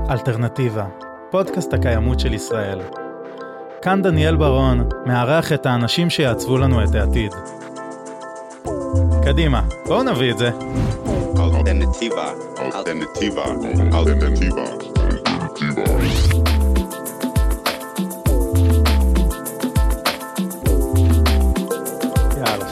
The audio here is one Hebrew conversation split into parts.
אלטרנטיבה, פודקאסט הקיימות של ישראל. כאן דניאל ברון, מארח את האנשים שיעצבו לנו את העתיד. קדימה, בואו נביא את זה. אלטרנטיבה. יאללה,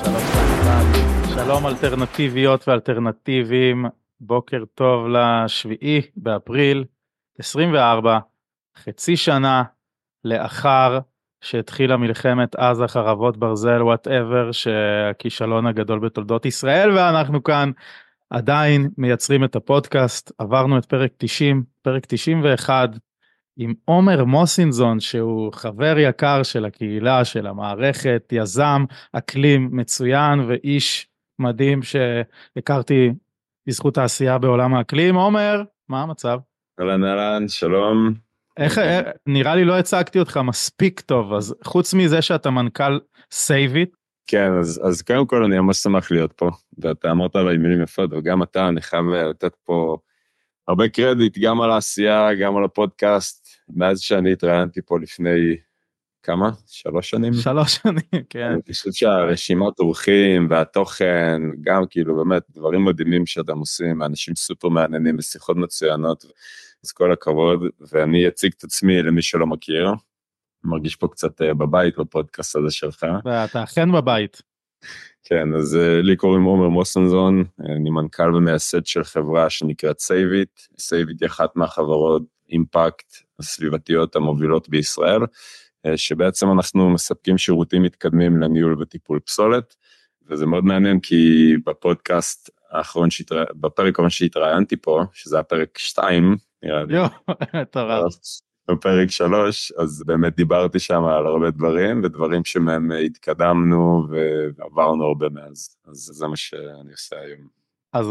שלום אלטרנטיביות ואלטרנטיבים, בוקר טוב לשביעי באפריל 24, חצי שנה לאחר שהתחילה מלחמת עזה, חרבות ברזל, whatever, שהכישלון הגדול בתולדות ישראל, ואנחנו כאן עדיין מייצרים את הפודקאסט. עברנו את פרק 90, פרק 91, עם עומר מוסינזון, שהוא חבר יקר של הקהילה, של המערכת, יזם, אקלים מצוין, ואיש מדהים שהכרתי בזכות העשייה בעולם האקלים. עומר, מה המצב? אהלן, שלום. איך, נראה לי לא הצגתי אותך מספיק טוב, אז חוץ מזה שאתה מנכ"ל סייביט. כן, אז קודם כל אני ממש שמח להיות פה, ואתה אמרת עליי מילים יפות, וגם אתה, אני חייב לתת פה הרבה קרדיט, גם על העשייה, גם על הפודקאסט, מאז שאני התראיינתי פה לפני כמה? 3 שנים? 3 שנים, כן. אני חושב שהרשימת אורחים והתוכן, גם כאילו באמת דברים מדהימים שאתם עושים, אנשים סופר מעניינים ושיחות מצוינות, אז כל הכבוד, ואני אציג את עצמי למי שלא מכיר, מרגיש פה קצת בבית בפודקאסט הזה שלך. ואתה אכן בבית. כן, אז לי קוראים עומר מוסינזון, אני מנכ"ל ומייסד של חברה שנקראת סייביט. סייביט היא אחת מהחברות אימפקט הסביבתיות המובילות בישראל, שבעצם אנחנו מספקים שירותים מתקדמים לניהול וטיפול פסולת, וזה מאוד מעניין כי בפודקאסט האחרון, בפרק האחרון שהתראיינתי פה, שזה הפרק 2, נראה לי. טוב. בפרק 3, אז באמת דיברתי שם על הרבה דברים, ודברים שמהם התקדמנו ועברנו הרבה מאז, אז זה מה שאני עושה היום. אז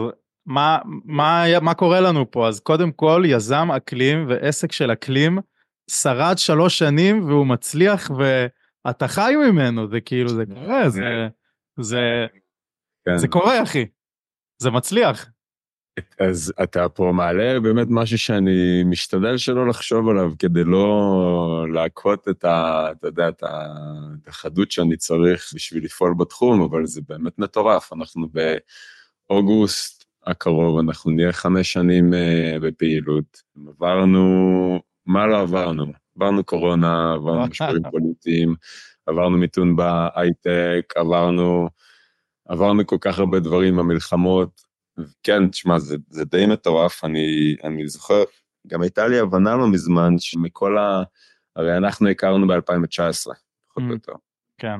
מה קורה לנו פה? אז קודם כל, יזם אקלים ועסק של אקלים, שרד 3 שנים והוא מצליח ואתה חי ממנו, זה כאילו, זה קורה, זה קורה אחי, זה מצליח. אז אתה פה מעלה באמת משהו שאני משתדל שלא לחשוב עליו, כדי לא להקות את החדות שאני צריך בשביל לפעול בתחום, אבל זה באמת מטורף. אנחנו באוגוסט הקרוב, אנחנו נהיה 5 שנים בפעילות. מה לא עברנו? עברנו קורונה, עברנו משברים פוליטיים, עברנו מיתון בהייטק, עברנו כל כך הרבה דברים, המלחמות. כן, תשמע, זה די מטורף, אני זוכר, גם הייתה לי הבנה לא מזמן, הרי אנחנו הכרנו ב-2019, פחות או יותר. כן.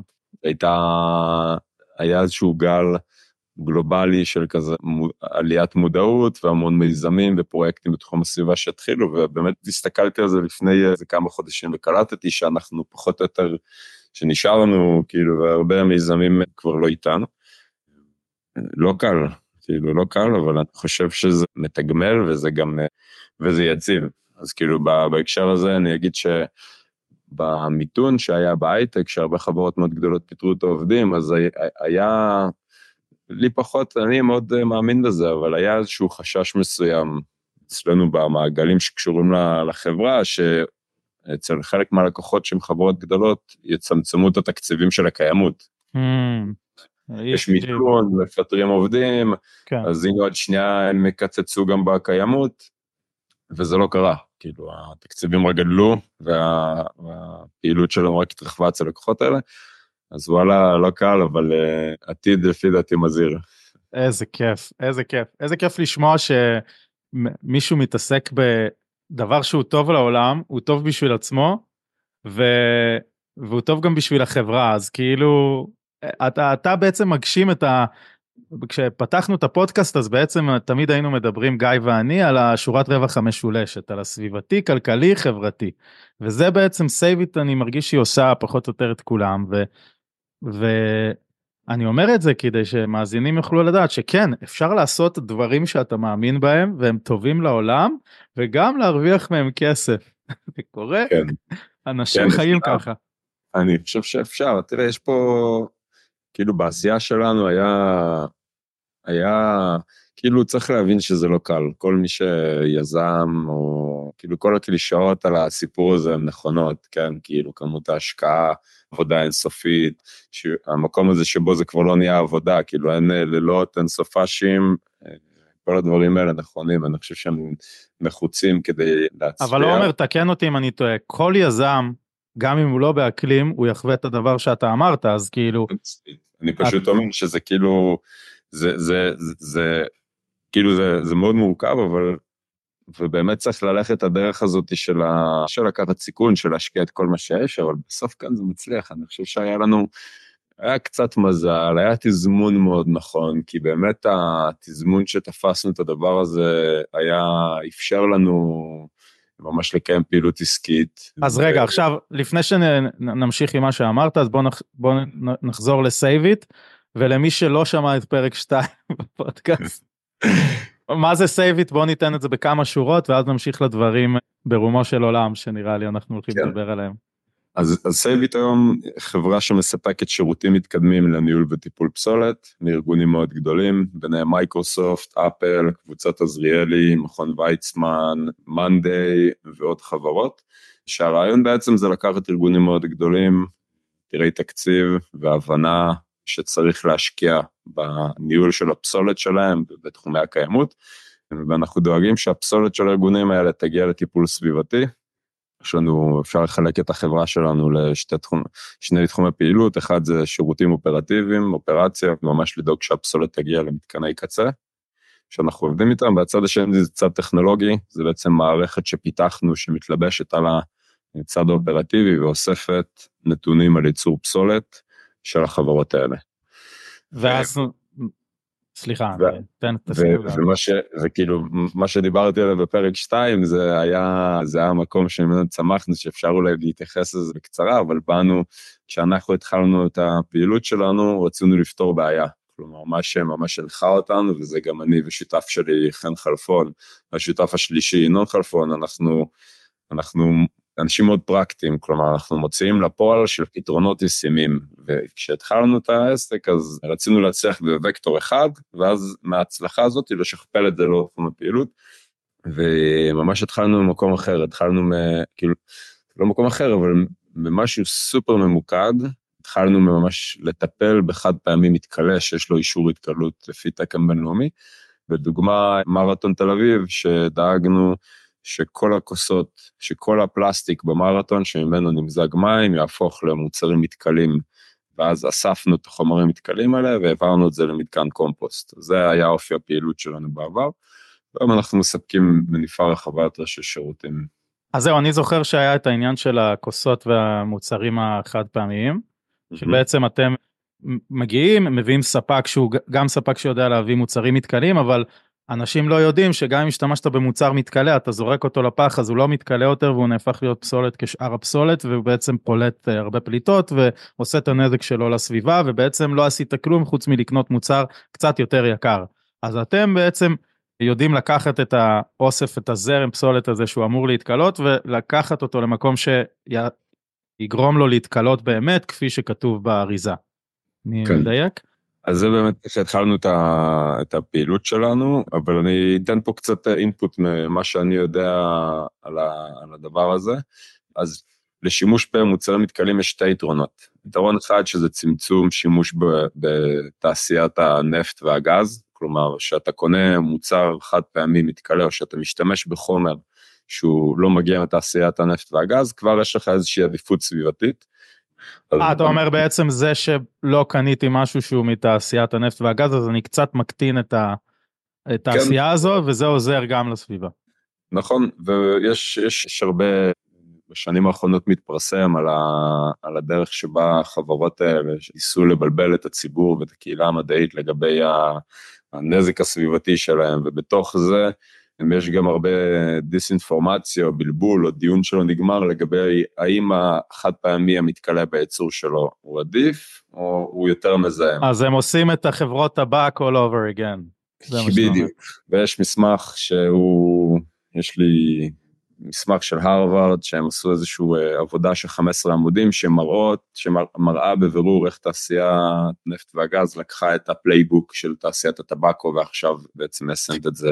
היה איזשהו גל גלובלי של כזה עליית מודעות, והמון מיזמים ופרויקטים בתחום הסביבה שהתחילו, ובאמת הסתכלתי על זה לפני איזה כמה חודשים, וקלטתי שאנחנו פחות או יותר, שנשאר לנו, כאילו, והרבה מיזמים כבר לא איתנו. לא קל. כאילו לא קל, אבל אני חושב שזה מתגמל וזה יציב. אז כאילו בהקשר הזה אני אגיד שבמיתון שהיה בהייטק, שהרבה חברות מאוד גדולות פיטרו את העובדים, אז היה לי פחות, אני מאוד מאמין בזה, אבל היה איזשהו חשש מסוים אצלנו במעגלים שקשורים לחברה, שאצל חלק מהלקוחות שהן חברות גדולות, יצמצמו את התקציבים של הקיימות. יש מיתון, מפטרים עובדים, אז הנה עוד שנייה הם מקצצו גם בקיימות, וזה לא קרה, כאילו התקציבים רק גדלו, והפעילות שלנו רק התרחבה אצל לקוחות האלה, אז וואלה, לא קל, אבל עתיד לפי דעתי מזהיר. איזה כיף, איזה כיף לשמוע שמישהו מתעסק בדבר שהוא טוב לעולם, הוא טוב בשביל עצמו, והוא טוב גם בשביל החברה, אז כאילו, אתה בעצם מגשים כשפתחנו את הפודקאסט, אז בעצם תמיד היינו מדברים, גיא ואני, על השורת רווח המשולשת, על הסביבתי, כלכלי, חברתי. וזה בעצם סייביט, אני מרגיש שהיא עושה פחות או יותר את כולם, ואני אומר את זה כדי שמאזינים יוכלו לדעת שכן, אפשר לעשות דברים שאתה מאמין בהם, והם טובים לעולם, וגם להרוויח מהם כסף. זה קורה? כן. אנשים חיים ככה. אני חושב שאפשר, תראה, יש פה, כאילו בעשייה שלנו היה היה, כאילו צריך להבין שזה לא קל, כל מי שיזם, או כאילו כל הקלישאות על הסיפור הזה הן נכונות, כן, כאילו כמות ההשקעה, עבודה אינסופית, המקום הזה שבו זה כבר לא נהיה עבודה, כאילו אין לילות, אין סופשים, כל הדברים האלה נכונים, אני חושב שהם נחוצים כדי להצליח. אבל לא אומר, תקן אותי אם אני טועה, כל יזם, גם אם הוא לא באקלים, הוא יחווה את הדבר שאתה אמרת, אז כאילו... אני פשוט אומר שזה כאילו, זה מאוד מורכב, אבל, ובאמת צריך ללכת את הדרך הזאת של לקחת סיכון, של להשקיע את כל מה שיש, אבל בסוף כאן זה מצליח, אני חושב שהיה לנו, היה קצת מזל, היה תזמון מאוד נכון, כי באמת התזמון שתפסנו את הדבר הזה, אפשר לנו ממש לקיים פעילות עסקית. אז רגע, עכשיו, לפני שנמשיך עם מה שאמרת, אז בוא נחזור ל-Save It, ולמי שלא שמע את פרק 2 בפודקאסט, מה זה Save It? בוא ניתן את זה בכמה שורות, ואז נמשיך לדברים ברומו של עולם, שנראה לי אנחנו הולכים לדבר עליהם. אז Save It היום חברה שמספקת שירותים מתקדמים לניהול וטיפול פסולת, מארגונים מאוד גדולים, ביניהם מייקרוסופט, אפל, קבוצת עזריאלי, מכון ויצמן, מאנדיי ועוד חברות, שהרעיון בעצם זה לקחת ארגונים מאוד גדולים, תראי תקציב והבנה שצריך להשקיע בניהול של הפסולת שלהם בתחומי הקיימות, ואנחנו דואגים שהפסולת של הארגונים האלה תגיע לטיפול סביבתי, אפשר לחלק את החברה שלנו לשני תחומי פעילות, אחד זה שירותים אופרטיביים, אופרציה, ממש לדאוג שהפסולת תגיע למתקני קצה, שאנחנו עובדים איתם, והצד השני זה צד טכנולוגי, זה בעצם מערכת שפיתחנו, שמתלבשת על הצד האופרטיבי, ואוספת נתונים על ייצור פסולת של החברות האלה. ואז... סליחה, וכאילו מה שדיברתי עליו בפרק 2 זה היה המקום שממנו צמחנו, שאפשר אולי להתייחס לזה בקצרה, אבל באנו, כשאנחנו התחלנו את הפעילות שלנו, רצינו לפתור בעיה, כלומר מה שממש הלכה אותנו, וזה גם אני ושותף שלי חן חלפון, השותף השלישי ינון חלפון, אנחנו אנשים מאוד פרקטיים, כלומר אנחנו מוציאים לפועל של פתרונות ישימים, וכשהתחלנו את העסק אז רצינו להצליח בווקטור אחד, ואז מההצלחה הזאת לשכפל את זה לאופן הפעילות, וממש התחלנו ממקום אחר, כאילו, לא מקום אחר, אבל במשהו סופר ממוקד, התחלנו ממש לטפל בחד פעמי מתקלה, שיש לו אישור התקלות לפי תקן בינלאומי, ודוגמה מרתון תל אביב, שדאגנו, שכל הכוסות, שכל הפלסטיק במרתון שממנו נמזג מים, יהפוך למוצרים מתקלים, ואז אספנו את החומרים מתקלים האלה, והעברנו את זה למתקן קומפוסט. זה היה אופי הפעילות שלנו בעבר, והיום אנחנו מספקים מניפה רחבה יותר של שירותים. אז זהו, אני זוכר שהיה את העניין של הכוסות והמוצרים החד פעמיים, שבעצם אתם מגיעים, מביאים ספק שהוא גם ספק שיודע להביא מוצרים מתקלים, אבל אנשים לא יודעים שגם אם השתמשת במוצר מתקלה, אתה זורק אותו לפח, אז הוא לא מתקלה יותר, והוא נהפך להיות פסולת כשאר הפסולת, והוא בעצם פולט הרבה פליטות, ועושה את הנזק שלו לסביבה, ובעצם לא עשית כלום חוץ מלקנות מוצר קצת יותר יקר. אז אתם בעצם יודעים לקחת את האוסף, את הזרם פסולת הזה שהוא אמור להתקלות, ולקחת אותו למקום שיגרום לו להתקלות באמת, כפי שכתוב באריזה. אני מדייק? אז זה באמת שהתחלנו את הפעילות שלנו, אבל אני אתן פה קצת אינפוט ממה שאני יודע על הדבר הזה. אז לשימוש במוצרים מתקלים יש שתי יתרונות. יתרון אחד שזה צמצום שימוש בתעשיית הנפט והגז, כלומר שאתה קונה מוצר חד פעמי מתקלה, או שאתה משתמש בחומר שהוא לא מגיע מתעשיית הנפט והגז, כבר יש לך איזושהי עדיפות סביבתית. אתה אומר בעצם זה שלא קניתי משהו שהוא מתעשיית הנפט והגז, אז אני קצת מקטין את התעשייה הזו, וזה עוזר גם לסביבה. נכון, ויש הרבה, בשנים האחרונות מתפרסם על הדרך שבה החברות האלה ניסו לבלבל את הציבור ואת הקהילה המדעית לגבי הנזק הסביבתי שלהם, ובתוך זה יש גם הרבה דיסאינפורמציה או בלבול או דיון שלו נגמר לגבי האם החד פעמי המתקלה בייצור שלו הוא עדיף או הוא יותר מזהם. אז הם עושים את החברות טבק all over again. בדיוק, ויש מסמך שהוא, יש לי מסמך של הרווארד, שהם עשו איזושהי עבודה של 15 עמודים, שמראה בבירור איך תעשיית נפט והגז לקחה את הפלייבוק של תעשיית הטבקו, ועכשיו בעצם מסנט את זה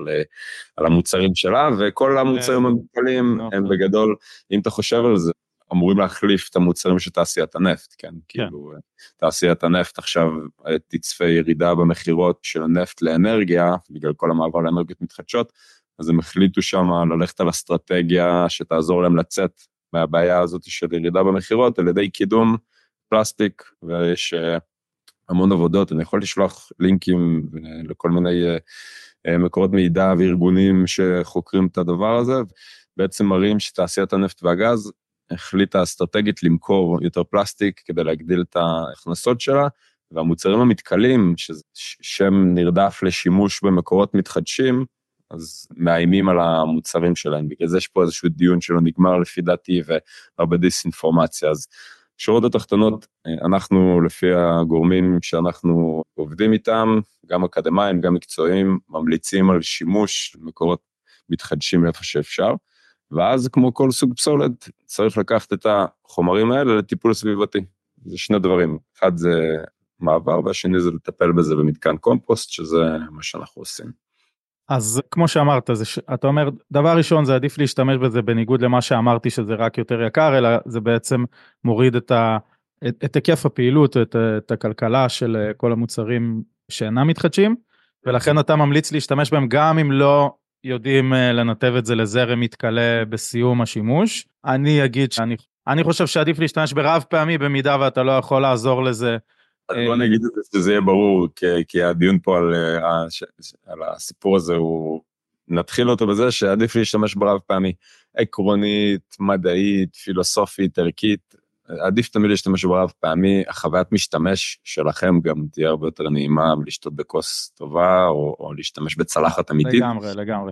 על המוצרים שלה, וכל המוצרים המתפלים הם בגדול, אם אתה חושב על זה, אמורים להחליף את המוצרים של תעשיית הנפט, כן? כאילו, תעשיית הנפט עכשיו תצפה ירידה במחירות של הנפט לאנרגיה, בגלל כל המעבר לאנרגיות מתחדשות, אז הם החליטו שם ללכת על אסטרטגיה שתעזור להם לצאת מהבעיה הזאת של ירידה במחירות, על ידי קידום פלסטיק, ויש המון עבודות, אני יכול לשלוח לינקים לכל מיני מקורות מידע וארגונים שחוקרים את הדבר הזה, בעצם מראים שתעשיית הנפט והגז החליטה אסטרטגית למכור יותר פלסטיק כדי להגדיל את ההכנסות שלה, והמוצרים המתכלים, ששם נרדף לשימוש במקורות מתחדשים, אז מאיימים על המוצרים שלהם, בגלל זה יש פה איזשהו דיון שלא נגמר לפי דעתי, והרבה דיסאינפורמציה, אז שורות התחתונות, אנחנו לפי הגורמים שאנחנו עובדים איתם, גם אקדמיים, גם מקצועיים, ממליצים על שימוש מקורות מתחדשים איפה שאפשר, ואז כמו כל סוג פסולת, צריך לקחת את החומרים האלה לטיפול סביבתי. זה שני דברים, אחד זה מעבר, והשני זה לטפל בזה במתקן קומפוסט, שזה מה שאנחנו עושים. אז כמו שאמרת, אתה אומר, דבר ראשון זה עדיף להשתמש בזה בניגוד למה שאמרתי שזה רק יותר יקר, אלא זה בעצם מוריד את היקף הפעילות, את הכלכלה של כל המוצרים שאינם מתחדשים, ולכן אתה ממליץ להשתמש בהם גם אם לא יודעים לנתב את זה לזרם מתכלה בסיום השימוש. אני אגיד שאני חושב שעדיף להשתמש ברב פעמי במידה ואתה לא יכול לעזור לזה. בוא נגיד את זה שזה יהיה ברור, כי הדיון פה על הסיפור הזה, נתחיל אותו בזה שעדיף להשתמש ברב פעמי, עקרונית, מדעית, פילוסופית, ערכית, עדיף תמיד להשתמש ברב פעמי, החוויית משתמש שלכם גם תהיה הרבה יותר נעימה, לשתות בכוס טובה, או להשתמש בצלחת אמיתית. לגמרי.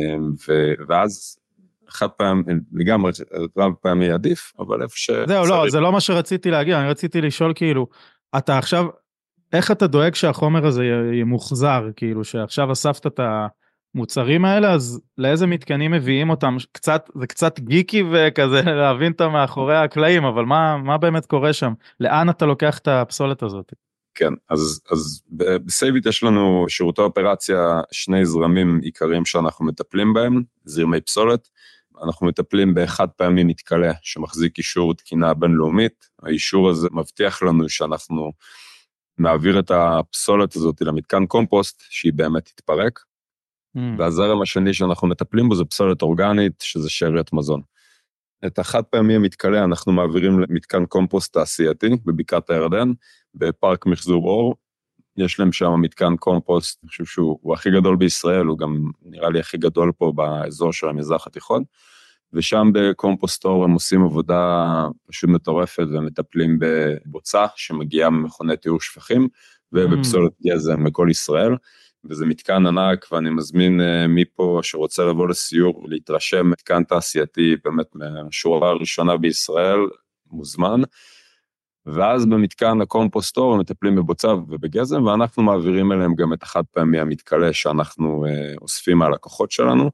ואז חד פעם, לגמרי, רב פעמי עדיף, אבל איפה ש... זהו, לא, זה לא מה שרציתי להגיד, אני רציתי לשאול כאילו, אתה עכשיו, איך אתה דואג שהחומר הזה יהיה מוחזר, כאילו שעכשיו אספת את המוצרים האלה, אז לאיזה מתקנים מביאים אותם, זה קצת גיקי וכזה להבין את מאחורי הקלעים, אבל מה באמת קורה שם? לאן אתה לוקח את הפסולת הזאת? כן, אז בסייביט יש לנו שירותי אופרציה, שני זרמים עיקריים שאנחנו מטפלים בהם, זרמי פסולת, אנחנו מטפלים באחד פעמי מתכלה שמחזיק אישור תקינה בינלאומית, האישור הזה מבטיח לנו שאנחנו נעביר את הפסולת הזאת למתקן קומפוסט שהיא באמת תתפרק, והזרם השני שאנחנו מטפלים בו זה פסולת אורגנית שזה שאריות מזון. את החד פעמי המתכלה אנחנו מעבירים למתקן קומפוסט תעשייתי בבקעת הירדן, בפארק מחזור אור, יש להם שם מתקן קומפוסט, אני חושב שהוא הכי גדול בישראל, הוא גם נראה לי הכי גדול פה באזור של המזרח התיכון, ושם בקומפוסטור הם עושים עבודה פשוט מטורפת, ומטפלים בבוצה שמגיעה ממכוני טיהור שפכים, ובפסולת גזם מכל ישראל, וזה מתקן ענק, ואני מזמין מפה שרוצה לבוא לסיור, להתרשם מתקן תעשייתי, באמת מהשורה הראשונה בישראל, מוזמן, ואז במתקן הקומפוסטור הם מטפלים בבוצה ובגזם, ואנחנו מעבירים אליהם גם את החד פעמי המתכלה שאנחנו אוספים מהלקוחות שלנו,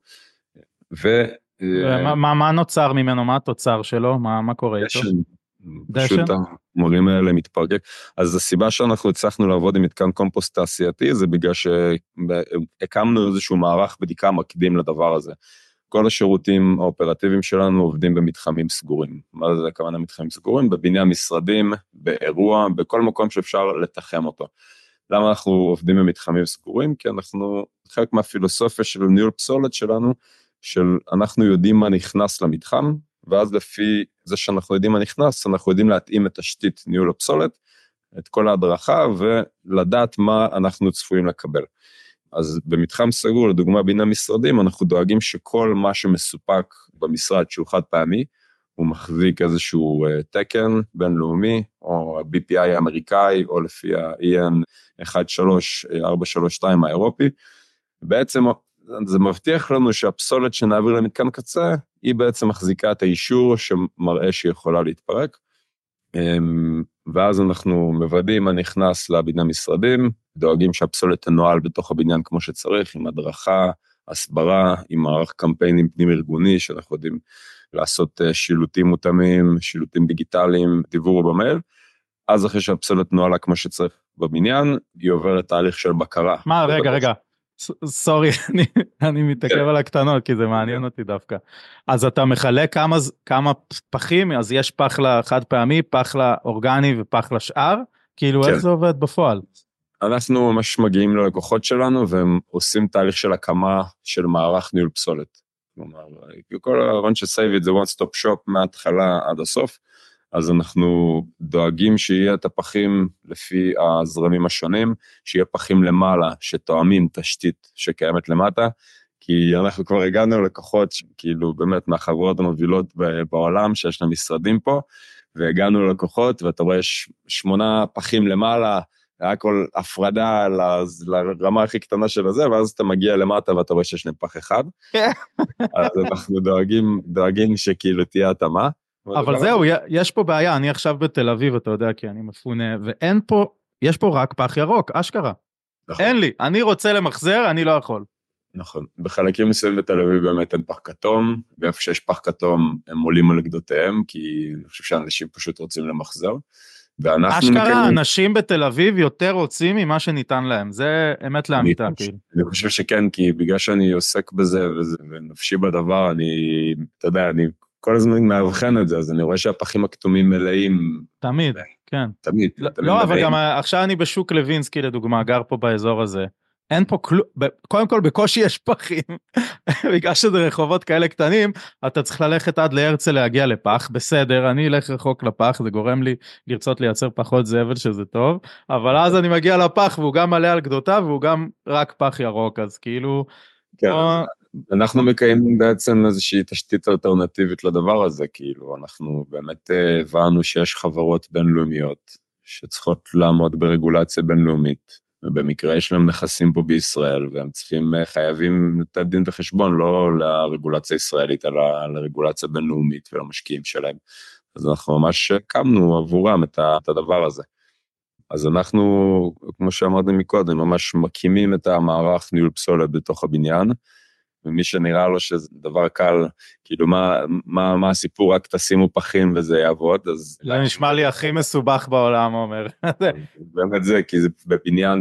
מה נוצר ממנו, מה התוצר שלו, מה קורה איתו? פשוט המורים האלה מתפרק, אז הסיבה שאנחנו הצלחנו לעבוד עם מתקן קומפוסט תעשייתי, זה בגלל שהקמנו איזשהו מערך בדיקה מקדים לדבר הזה, כל השירותים האופרטיביים שלנו עובדים במתחמים סגורים. מה זה הכוונה מתחמים סגורים? בבניין משרדים, באירוע, בכל מקום שאפשר לתחם אותו. למה אנחנו עובדים במתחמים סגורים? כי אנחנו, חלק מהפילוסופיה של ניהול פסולת שלנו, של אנחנו יודעים מה נכנס למתחם, ואז לפי זה שאנחנו יודעים מה נכנס, אנחנו יודעים להתאים את תשתית ניהול הפסולת, את כל ההדרכה, ולדעת מה אנחנו צפויים לקבל. אז במתחם סגור, לדוגמה בין המשרדים, אנחנו דואגים שכל מה שמסופק במשרד שהוא חד פעמי, הוא מחזיק איזשהו תקן בינלאומי, או ה-BPI האמריקאי, או לפי ה-EN 13432 האירופי. בעצם זה מבטיח לנו שהפסולת שנעביר למתקן קצה, היא בעצם מחזיקה את האישור שמראה שהיא יכולה להתפרק. ואז אנחנו מוודאים מה נכנס לבניין משרדים, דואגים שהפסולת תנוהל בתוך הבניין כמו שצריך, עם הדרכה, הסברה, עם מערך קמפיינים פנים ארגוני, שאנחנו יודעים לעשות שילוטים מותאמים, שילוטים דיגיטליים, דיוור במייל, אז אחרי שהפסולת נועלה כמו שצריך בבניין, היא עוברת תהליך של בקרה. מה, רגע, סורי, אני מתעכב על הקטנות, כי זה מעניין אותי דווקא. אז אתה מחלק כמה פחים, אז יש פח לחד פעמי, פח לאורגני ופח לשאר, כאילו איך זה עובד בפועל? אנחנו ממש מגיעים ללקוחות שלנו, והם עושים תהליך של הקמה של מערך ניהול פסולת. כלומר, כל הרעיון של Save It זה one stop shop מההתחלה עד הסוף, אז אנחנו דואגים שיהיה את הפחים לפי הזרמים השונים, שיהיה פחים למעלה שתואמים תשתית שקיימת למטה, כי אנחנו כבר הגענו לקוחות, כאילו באמת מהחברות המובילות בעולם, שיש להם משרדים פה, והגענו ללקוחות, ואתה רואה 8 פחים למעלה, היה כל הפרדה לרמה הכי קטנה של הזה, ואז אתה מגיע למטה ואתה רואה שיש להם פח אחד, אז אנחנו דואגים שכאילו תהיה התאמה. אבל זהו, יש פה בעיה, אני עכשיו בתל אביב, אתה יודע, כי אני מפונה, ואין פה, יש פה רק פח ירוק, אשכרה. אין לי, אני רוצה למחזר, אני לא יכול. נכון, בחלקים מסוימים בתל אביב באמת אין פח כתום, ואיפה שיש פח כתום הם עולים על גדותיהם, כי אני חושב שאנשים פשוט רוצים למחזר. אשכרה, אנשים בתל אביב יותר רוצים ממה שניתן להם, זה אמת לאמיתה. אני חושב שכן, כי בגלל שאני עוסק בזה ונפשי בדבר, אתה יודע, אני כל הזמן מאבחן את זה, אז אני רואה שהפחים הכתומים מלאים. תמיד, כן. תמיד. לא, אבל גם עכשיו אני בשוק לוינסקי לדוגמה, גר פה באזור הזה. אין פה כלום, קודם כל בקושי יש פחים, בגלל שזה רחובות כאלה קטנים, אתה צריך ללכת עד להרצל להגיע לפח, בסדר, אני אלך רחוק לפח, זה גורם לי לרצות לייצר פחות זבל שזה טוב, אבל אז אני מגיע לפח והוא גם מלא על גדותיו, והוא גם רק פח ירוק, אז כאילו... כן, אנחנו מקיימים בעצם איזושהי תשתית אלטרנטיבית לדבר הזה, כאילו אנחנו באמת הבנו שיש חברות בינלאומיות, שצריכות לעמוד ברגולציה בינלאומית, ובמקרה יש להם נכסים פה בישראל, והם חייבים לתת דין וחשבון, לא לרגולציה הישראלית, אלא לרגולציה בינלאומית ולמשקיעים שלהם. אז אנחנו ממש קמנו עבורם את הדבר הזה. אז אנחנו, כמו שאמרתי מקודם, ממש מקימים את המערך ניהול פסולת בתוך הבניין, ומי שנראה לו שזה דבר קל, כאילו מה הסיפור, רק תשימו פחים וזה יעבוד, אז... זה נשמע לי הכי מסובך בעולם, אומר. באמת זה, כי זה בבניין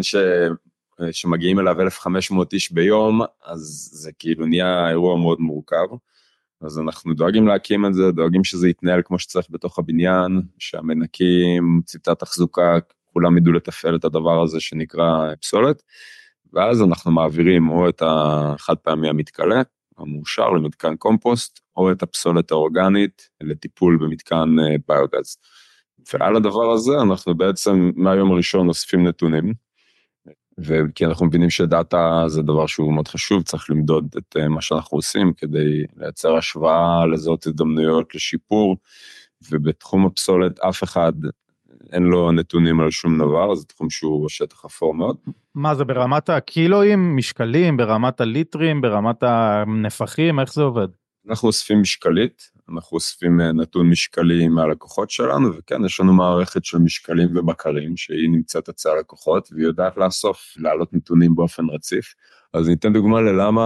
שמגיעים אליו 1,500 איש ביום, אז זה כאילו נהיה אירוע מאוד מורכב, אז אנחנו דואגים להקים את זה, דואגים שזה יתנהל כמו שצריך בתוך הבניין, שהמנקים, ציטת תחזוקה, כולם ידעו לתפעל את הדבר הזה שנקרא פסולת, ואז אנחנו מעבירים או את החד פעמי המתכלה, המאושר למתקן קומפוסט, או את הפסולת האורגנית לטיפול במתקן ביוגז. ועל הדבר הזה אנחנו בעצם מהיום הראשון אוספים נתונים, וכי אנחנו מבינים שדאטה זה דבר שהוא מאוד חשוב, צריך למדוד את מה שאנחנו עושים כדי לייצר השוואה, לזהות הזדמנויות לשיפור, ובתחום הפסולת אף אחד אין לו נתונים על שום דבר, זה תחום שהוא שטח אפור מאוד. מה זה ברמת הקילואים, משקלים, ברמת הליטרים, ברמת הנפחים, איך זה עובד? אנחנו אוספים משקלית, אנחנו אוספים נתון משקלי מהלקוחות שלנו, וכן, יש לנו מערכת של משקלים ובקרים, שהיא נמצאת אצל הלקוחות, והיא יודעת להעלות נתונים באופן רציף. אז ניתן דוגמה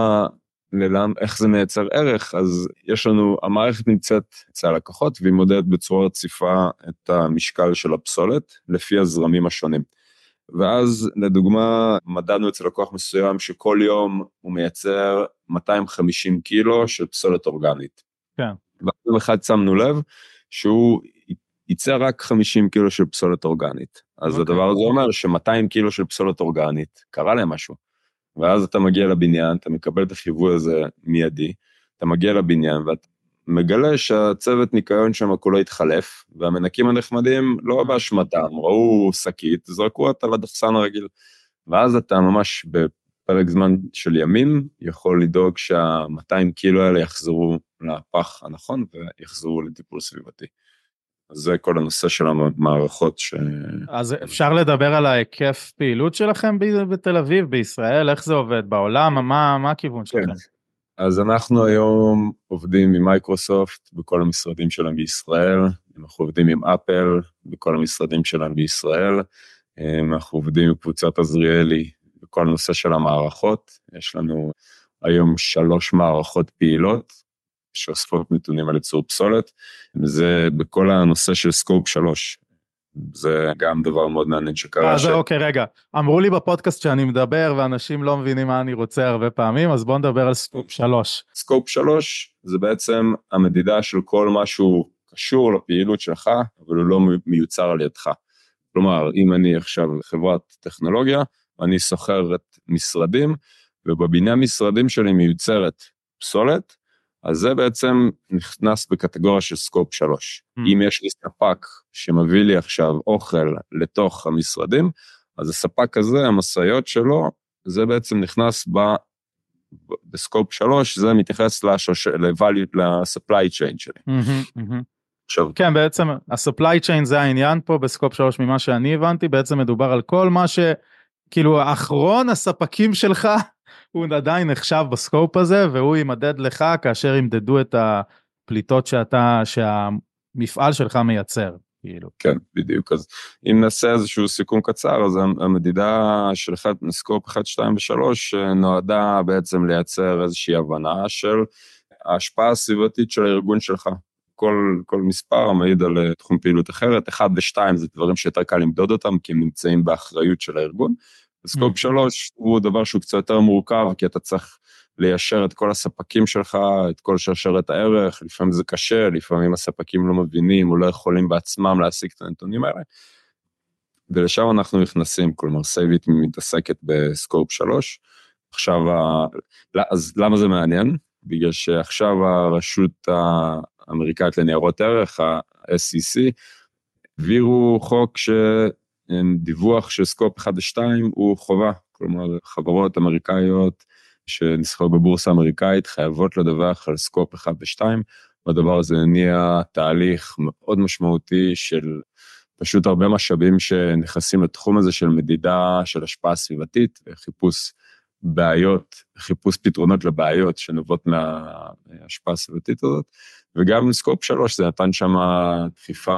איך זה מייצר ערך, אז יש לנו, המערכת נמצאת אצל הלקוחות, והיא מודדת בצורה רציפה את המשקל של הפסולת, לפי הזרמים השונים. ואז לדוגמה, מדדנו אצל לקוח מסוים שכל יום הוא מייצר 250 קילו של פסולת אורגנית. כן. ואז אחד שמנו לב שהוא ייצר רק 50 קילו של פסולת אורגנית. אז הדבר הזה אומר ש200 קילו של פסולת אורגנית, קרה להם משהו. ואז אתה מגיע לבניין, אתה מקבל את החיווי הזה מיידי, אתה מגיע לבניין ואתה מגלה שהצוות ניקיון שם כולו התחלף, והמנקים הנחמדים לא באשמתם, ראו שקית, זרקו אותה לדחסן הרגיל, ואז אתה ממש בפרק זמן של ימים, יכול לדאוג שה200 קילו האלה יחזרו לפח הנכון, ויחזרו לטיפול סביבתי. אז זה כל הנושא של המערכות אז אפשר לדבר על ההיקף פעילות שלכם בתל אביב, בישראל, איך זה עובד בעולם, מה הכיוון שלכם? אז אנחנו היום עובדים עם מייקרוסופט בכל המשרדים שלהם בישראל, אנחנו עובדים עם אפל בכל המשרדים שלהם בישראל, אנחנו עובדים עם קבוצת עזריאלי בכל הנושא של המערכות, יש לנו היום 3 מערכות פעילות, שאוספות נתונים על ייצור פסולת, וזה בכל הנושא של סקופ 3. זה גם דבר מאוד מעניין שקרה. זה אוקיי, רגע. אמרו לי בפודקאסט שאני מדבר, ואנשים לא מבינים מה אני רוצה הרבה פעמים, אז בואו נדבר על סקופ 3. סקופ 3 זה בעצם המדידה של כל משהו קשור לפעילות שלך, אבל הוא לא מיוצר על ידך. כלומר, אם אני עכשיו חברת טכנולוגיה, אני סוחרת משרדים, ובבניין משרדים שלי מיוצרת פסולת, אז זה בעצם נכנס בקטגוריה של סקופ 3. אם יש לי ספק שמביא לי עכשיו אוכל לתוך המשרדים, אז הספק הזה, המשאיות שלו, זה בעצם נכנס בסקופ 3, זה מתייחס ל-supply chain שלי. עכשיו, כן, בעצם ה-supply chain זה העניין פה בסקופ 3 ממה שאני הבנתי, בעצם מדובר על כל מה כאילו האחרון הספקים שלך, הוא עדיין נחשב בסקופ הזה, והוא ימדד לך כאשר ימדדו את הפליטות שהמפעל שלך מייצר. כאילו. כן, בדיוק. אז אם נעשה איזשהו סיכום קצר, אז המדידה של סקופ 1, 2 ו-3 נועדה בעצם לייצר איזושהי הבנה של ההשפעה הסביבתית של הארגון שלך. כל מספר מעיד על תחום פעילות אחרת, 1 ו-2 זה דברים שיותר קל למדוד אותם, כי הם נמצאים באחריות של הארגון. סקופ 3 הוא דבר שהוא קצת יותר מורכב, כי אתה צריך ליישר את כל הספקים שלך, את כל שרשרת הערך, לפעמים זה קשה, לפעמים הספקים לא מבינים, או לא יכולים בעצמם להשיג את הנתונים האלה, ולשם אנחנו נכנסים, כלומר סייבית מתעסקת בסקופ 3, עכשיו, אז למה זה מעניין? בגלל שעכשיו הרשות האמריקאית לניירות ערך, ה-SEC, העבירו חוק דיווח של סקופ 1 ו-2 הוא חובה, כלומר חברות אמריקאיות שנסחרות בבורסה האמריקאית חייבות לדווח על סקופ 1 ו-2, והדבר הזה הניע תהליך מאוד משמעותי של פשוט הרבה משאבים שנכנסים לתחום הזה של מדידה של השפעה סביבתית, וחיפוש בעיות, חיפוש פתרונות לבעיות שנובעות מההשפעה הסביבתית הזאת, וגם סקופ 3 זה נתן שם דחיפה.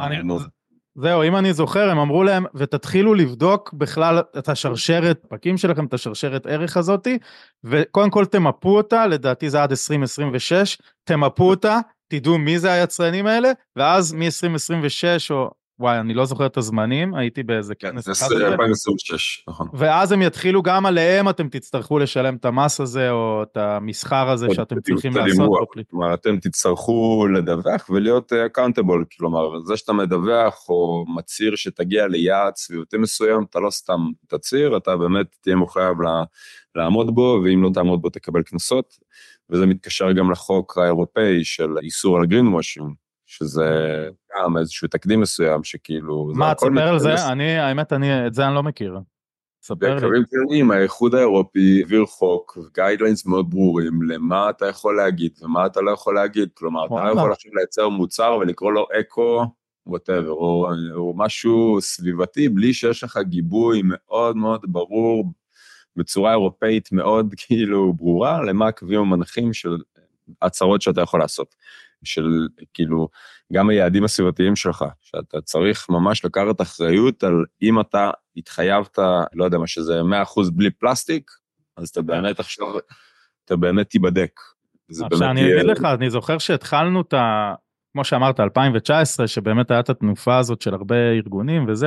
זהו, אם אני זוכר, הם אמרו להם, ותתחילו לבדוק בכלל את השרשרת, פקים שלכם, את השרשרת ערך הזאת, וקודם כל תמפו אותה, לדעתי זה עד 2026, תמפו אותה, תדעו מי זה היצרנים האלה, ואז מ-2026, או וואי, אני לא זוכר את הזמנים, הייתי באיזה כנס. זה 2026, נכון. ואז הם יתחילו גם עליהם, אתם תצטרכו לשלם את המס הזה, או את המסחר הזה שאתם צריכים לעשות. כלומר, אתם תצטרכו לדווח ולהיות accountable, כלומר, זה שאתה מדווח או מצהיר שתגיע ליעד סביבתי מסוים, אתה לא סתם תצהיר, אתה באמת תהיה מחויב לעמוד בו, ואם לא תעמוד בו תקבל קנסות, וזה מתקשר גם לחוק האירופאי של איסור על greenwashing, שזה גם איזשהו תקדים מסוים שכאילו... מה, תספר על זה? האמת, את זה אני לא מכיר. ספר לי. האיחוד האירופי העביר חוק, גיידליינס מאוד ברורים, למה אתה יכול להגיד ומה אתה לא יכול להגיד, כלומר, אתה לא יכול עכשיו לייצר מוצר ולקרוא לו אקו, whatever, או משהו סביבתי, בלי שיש לך גיבוי מאוד מאוד ברור, בצורה אירופאית מאוד כאילו ברורה, למה הקווים המנחים של הצהרות שאתה יכול לעשות. של כאילו גם היעדים הסביבתיים שלך, שאתה צריך ממש לקחת אחריות על אם אתה התחייבת, לא יודע מה שזה 100% בלי פלסטיק, אז אתה באמת עכשיו, אתה באמת תיבדק. עכשיו אני אגיד לך, אני זוכר שהתחלנו את כמו שאמרת, 2019, שבאמת הייתה את התנופה הזאת של הרבה ארגונים וזה,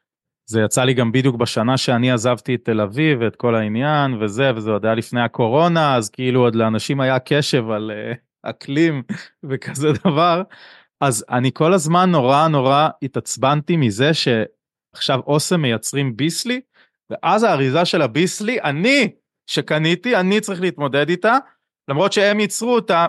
זה יצא לי גם בדיוק בשנה שאני עזבתי את תל אביב ואת כל העניין וזה עוד היה לפני הקורונה, אז כאילו עוד לאנשים היה קשב על אקלים וכזה דבר, אז אני כל הזמן נורא התעצבנתי מזה שעכשיו אוסם מייצרים ביסלי, ואז האריזה של הביסלי, אני שקניתי, אני צריך להתמודד איתה, למרות שהם ייצרו אותה,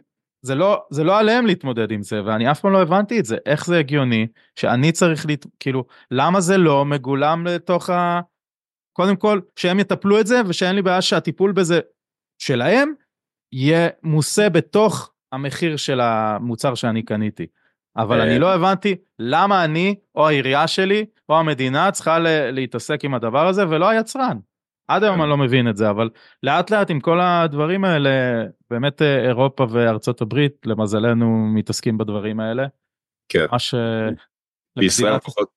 וזה לא עליהם להתמודד עם זה, ואני אף פעם לא הבנתי את זה, איך זה הגיוני, שאני צריך, כאילו, למה זה לא מגולם לתוך קודם כל, שהם יטפלו את זה, ושאין לי בעיה שהטיפול בזה שלהם, יהיה מוסה בתוך המחיר של המוצר שאני קניתי. אבל אני לא הבנתי למה אני, או העירייה שלי, או המדינה צריכה להתעסק עם הדבר הזה, ולא היצרן. עד היום אני לא מבין את זה, אבל לאט לאט עם כל הדברים האלה, באמת אירופה וארצות הברית, למזלנו מתעסקים בדברים האלה. כן. בישראל לפחות,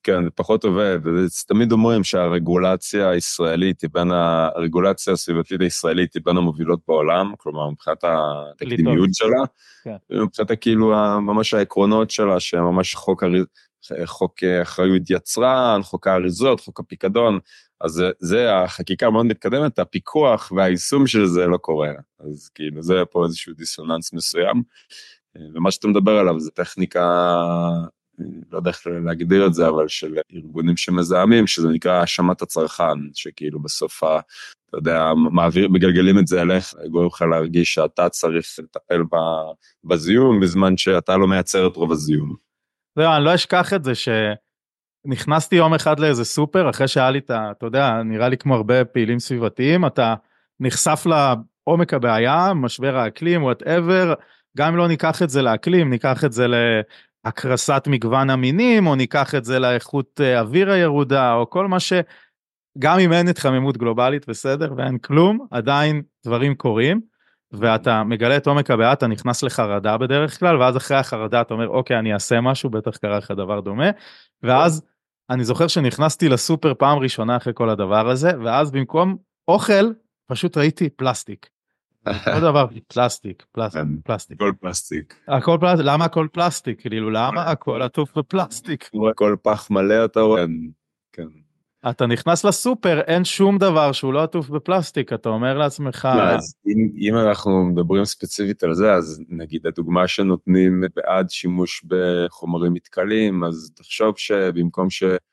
כן, זה פחות עובד, ותמיד אומרים שהרגולציה הישראלית היא הרגולציה הסביבתית הישראלית היא בין המובילות בעולם, כלומר מבחינת התקדימיות שלה, ומבחינת כאילו ממש העקרונות שלה, שממש חוק אחריות יצרן, חוק האריזות, חוק הפיקדון, אז זה החקיקה מאוד מתקדמת, הפיקוח והיישום של זה לא קורה, אז כאילו זה פה איזשהו דיסוננס מסוים, ומה שאתה מדבר עליו זה טכניקה, לא יודע איך להגדיר את זה, אבל של ארגונים שמזהמים, שזה נקרא האשמת הצרכן, שכאילו בסוף, אתה יודע, מגלגלים את זה אליך, גורם לך להרגיש שאתה צריך לטפל בזיהום, בזמן שאתה לא מייצר את רוב הזיהום. זהו, אני לא אשכח את זה שנכנסתי יום אחד לאיזה סופר, אחרי שהיה לי אתה יודע, נראה לי כמו הרבה פעילים סביבתיים, אתה נחשף לעומק הבעיה, משבר האקלים, whatever, גם אם לא ניקח את זה לאקלים, ניקח את זה להקרסת מגוון המינים, או ניקח את זה לאיכות אוויר הירודה, או כל מה גם אם אין התחממות גלובלית בסדר, ואין כלום, עדיין דברים קורים, ואתה מגלה את עומק הבעיה, אתה נכנס לחרדה בדרך כלל, ואז אחרי החרדה אתה אומר, אוקיי, אני אעשה משהו, בטח קרה לך דבר דומה, ואז אני זוכר שנכנסתי לסופר פעם ראשונה אחרי כל הדבר הזה, ואז במקום אוכל, פשוט ראיתי פלסטיק. כל דבר, פלסטיק. הכל פלסטיק. למה הכל פלסטיק? כאילו, למה הכל עטוף בפלסטיק? הכל פח מלא, אתה רואה? כן. אתה נכנס לסופר, אין שום דבר שהוא לא עטוף בפלסטיק, אתה אומר לעצמך... אז אם אנחנו מדברים ספציפית על זה, אז נגיד הדוגמה שנותנים בעד שימוש בחומרים מתכלים, אז תחשוב שבמקום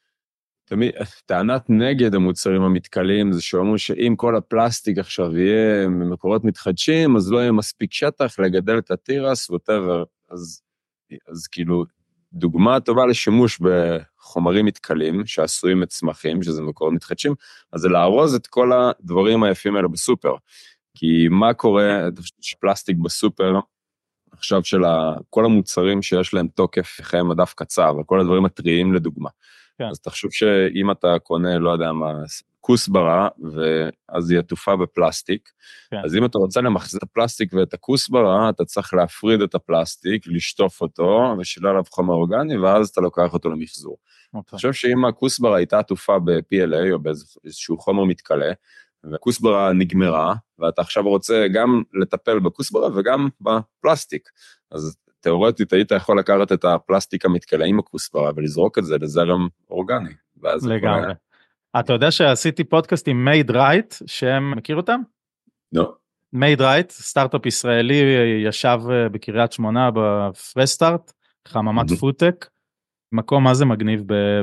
טענת נגד המוצרים המתכלים, זה שאומרים שאם כל הפלסטיק עכשיו יהיה ממקורות מתחדשים, אז לא יהיה מספיק שטח לגדל את התירס, whatever, אז כאילו... דוגמה טובה לשימוש בחומרים מתכלים שעשויים מצמחים, שזה מקורות מתחדשים, אז זה לארוז את כל הדברים היפים האלה בסופר. כי מה קורה, פלסטיק בסופר, עכשיו של כל המוצרים שיש להם תוקף חיי מדף קצר, וכל הדברים הטריים לדוגמה. כן. אז תחשוב שאם אתה קונה, לא יודע מה, כוסברה, ואז היא עטופה בפלסטיק, כן. אז אם אתה רוצה למחזר את הפלסטיק ואת הכוסברה, אתה צריך להפריד את הפלסטיק, לשטוף אותו, ושילה עליו חומר אורגני, ואז אתה לוקח אותו למחזור. אני חושב שאם הכוסברה הייתה עטופה ב-PLA, או באיזשהו חומר מתכלה, והכוסברה נגמרה, ואתה עכשיו רוצה גם לטפל בכוסברה וגם בפלסטיק, אז תיאורטית היית יכול לקחת את הפלסטיק המתכלה עם הכוסברה, ולזרוק את זה לזרם אורגני. לגמרי. אתה יודע שעשיתי פודקאסט עם Made Right, שהם מכיר אותם? לא. Made Right, סטארט-אפ ישראלי, ישב בקריית שמונה בפרסטארט, חממת פודטק, מקום מה זה מגניב,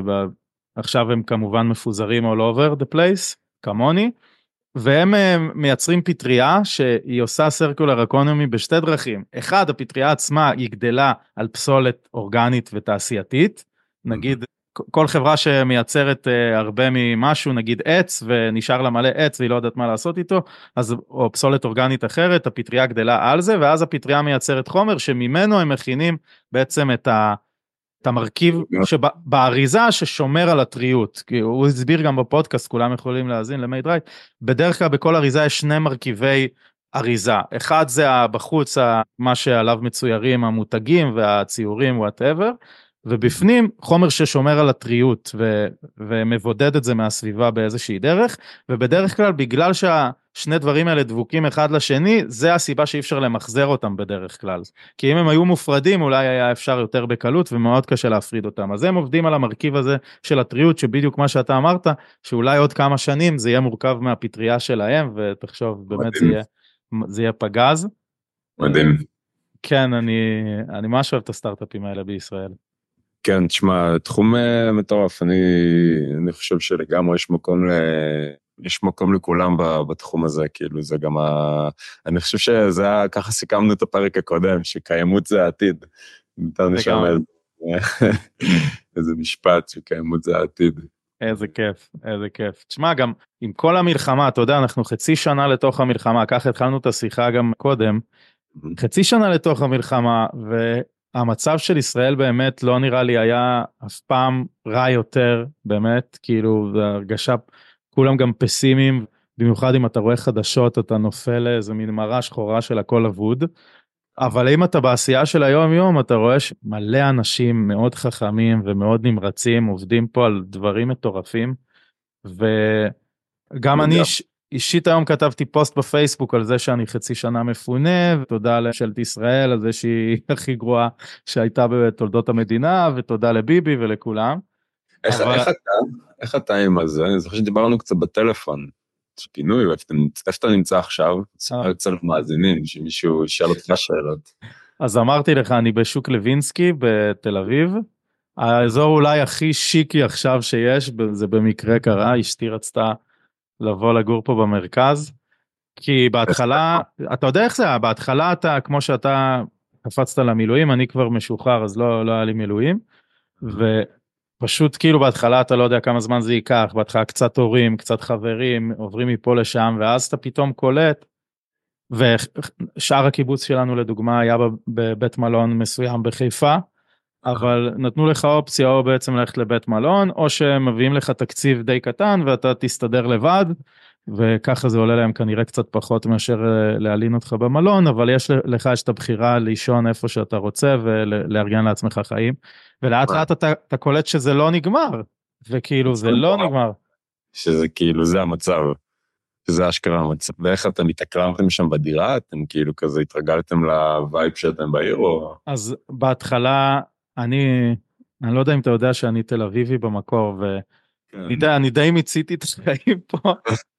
עכשיו הם כמובן מפוזרים all over the place, כמוני, והם מייצרים פטריה שהיא עושה סרקולר אקונומי בשתי דרכים. אחד, הפטריה עצמה היא גדלה על פסולת אורגנית ותעשייתית, נגיד כל חברה שמייצרת הרבה ממשהו, נגיד עץ, ונשאר לה מלא עץ והיא לא יודעת מה לעשות איתו, אז או פסולת אורגנית אחרת, הפטריה גדלה על זה, ואז הפטריה מייצרת חומר שממנו הם מכינים בעצם את המרכיב באריזה ששומר על הטריות, כי הוא הסביר גם בפודקאסט, כולם יכולים להאזין למייד רייט, בדרך כלל בכל אריזה יש שני מרכיבי אריזה, אחד זה בחוץ, מה שעליו מצוירים המותגים והציורים whatever, ובפנים חומר ששומר על הטריות ומבודד את זה מהסביבה באיזושהי דרך, ובדרך כלל בגלל שהשני דברים האלה דבוקים אחד לשני, זה הסיבה שאי אפשר למחזר אותם בדרך כלל. כי אם הם היו מופרדים אולי היה אפשר יותר בקלות ומאוד קשה להפריד אותם. אז הם עובדים על המרכיב הזה של הטריות, שבדיוק מה שאתה אמרת, שאולי עוד כמה שנים זה יהיה מורכב מהפטריה שלהם, ותחשוב באמת זה יהיה פגז. מדהים. כן, אני ממש אוהב את הסטארט-אפים האלה בישראל. כן, תשמע, תחום מטורף, אני חושב שלגמרי יש מקום לכולם בתחום הזה, כאילו זה גם אני חושב שזה היה, ככה סיכמנו את הפרק הקודם, שקיימות זה העתיד. נתן נשמע איזה משפט, שקיימות זה העתיד. איזה כיף, איזה כיף. תשמע, גם עם כל המלחמה, אתה יודע, אנחנו חצי שנה לתוך המלחמה, ככה התחלנו את השיחה גם קודם, חצי שנה לתוך המלחמה, המצב של ישראל באמת לא נראה לי היה אף פעם רע יותר, באמת, כאילו, הרגשה, כולם גם פסימיים, במיוחד אם אתה רואה חדשות, אתה נופל לאיזה מין מראה שחורה של הכל אבוד. אבל אם אתה בעשייה של היום יום, אתה רואה שמלא אנשים מאוד חכמים ומאוד נמרצים, עובדים פה על דברים מטורפים, וגם אני אישית היום כתבתי פוסט בפייסבוק על זה שאני חצי שנה מפונה, ותודה לממשלת ישראל על זה שהיא הכי גרועה שהייתה בתולדות המדינה, ותודה לביבי ולכולם. איך אתה עם זה? אני זוכר שדיברנו קצת בטלפון, פינוי, איפה אתה נמצא עכשיו? ספר קצת מאזינים, שמישהו ישאל אותך שאלות. אז אמרתי לך, אני בשוק לוינסקי בתל אביב, האזור אולי הכי שיקי עכשיו שיש, זה במקרה קרה, אשתי רצתה לבוא לגור פה במרכז, כי בהתחלה, אתה יודע איך זה היה, בהתחלה אתה, כמו שאתה קפצת למילואים, אני כבר משוחרר, אז לא היה לי מילואים, ופשוט כאילו בהתחלה אתה לא יודע כמה זמן זה ייקח, בהתחלה קצת הורים, קצת חברים, עוברים מפה לשם, ואז אתה פתאום קולט, ושאר הקיבוץ שלנו לדוגמה היה בבית מלון מסוים בחיפה, אבל נתנו לך אופציה או בעצם ללכת לבית מלון, או שמביאים לך תקציב די קטן ואתה תסתדר לבד, וככה זה עולה להם כנראה קצת פחות מאשר להלין אותך במלון, אבל יש לך את הבחירה לישון איפה שאתה רוצה ולארגן לעצמך חיים, ולאט לאט אתה קולט שזה לא נגמר, וכאילו זה לא נגמר. שזה כאילו זה המצב. שזה אשכרה המצב. ואיך אתם התאקלמתם שם בדירה? אתם כאילו כזה התרגלתם לווייב שאתם בעיר או? אז בהתחלה, אני לא יודע אם אתה יודע שאני תל אביבי במקור, ואני די מיציתי את החיים פה.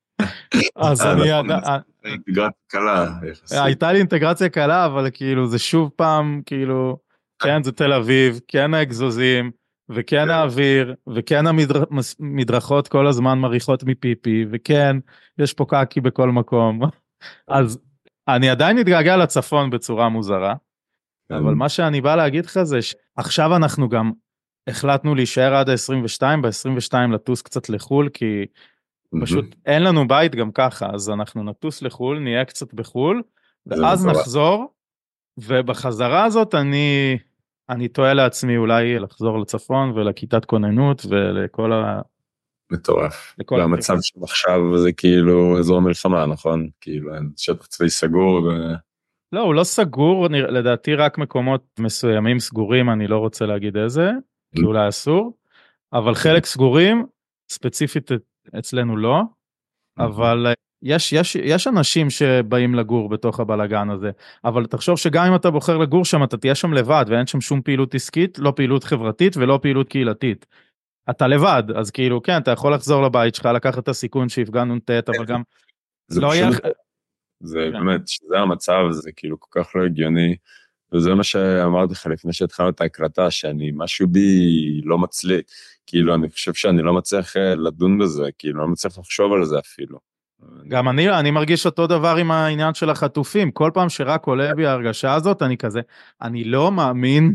אז אני... אינטגרציה קלה. הייתה לי אינטגרציה קלה, אבל כאילו זה שוב פעם, כאילו, כן זה תל אביב, כן האגזוזים, וכן האוויר, וכן המדרכות כל הזמן מריחות מפיפי, וכן, יש פה קקי בכל מקום. אז אני עדיין מתגעגע לצפון בצורה מוזרה, אבל מה שאני בא להגיד לך זה שעכשיו אנחנו גם החלטנו להישאר עד ה-22, ב-22 לטוס קצת לחול, כי פשוט אין לנו בית גם ככה, אז אנחנו נטוס לחול, נהיה קצת בחול, ואז נחזור, ובחזרה הזאת אני טועה לעצמי אולי לחזור לצפון ולכיתת כוננות ולכל מטורף. והמצב שם עכשיו זה כאילו אזור מלחמה, נכון? כאילו שטח צבאי סגור לא, הוא לא סגור, לדעתי רק מקומות מסוימים סגורים, אני לא רוצה להגיד איזה, כי אולי אסור, אבל חלק סגורים, ספציפית אצלנו לא, אבל יש אנשים שבאים לגור בתוך הבלגן הזה, אבל תחשוב שגם אם אתה בוחר לגור שם, אתה תהיה שם לבד, ואין שם שום פעילות עסקית, לא פעילות חברתית ולא פעילות קהילתית. אתה לבד, אז כאילו, כן, אתה יכול לחזור לבית שלך, לקחת את הסיכון שהפגענו נתת, אבל גם לא יהיה... זה באמת, שזה המצב, זה כאילו כל כך לא הגיוני, וזה מה שאמרתי לך לפני שהתחלנו את ההקלטה, שאני משהו בי לא מצליח, כאילו אני חושב שאני לא מצליח לדון בזה, כאילו לא מצליח לחשוב על זה אפילו. גם אני מרגיש אותו דבר עם העניין של החטופים, כל פעם שרק עולה בי ההרגשה הזאת, אני כזה, אני לא מאמין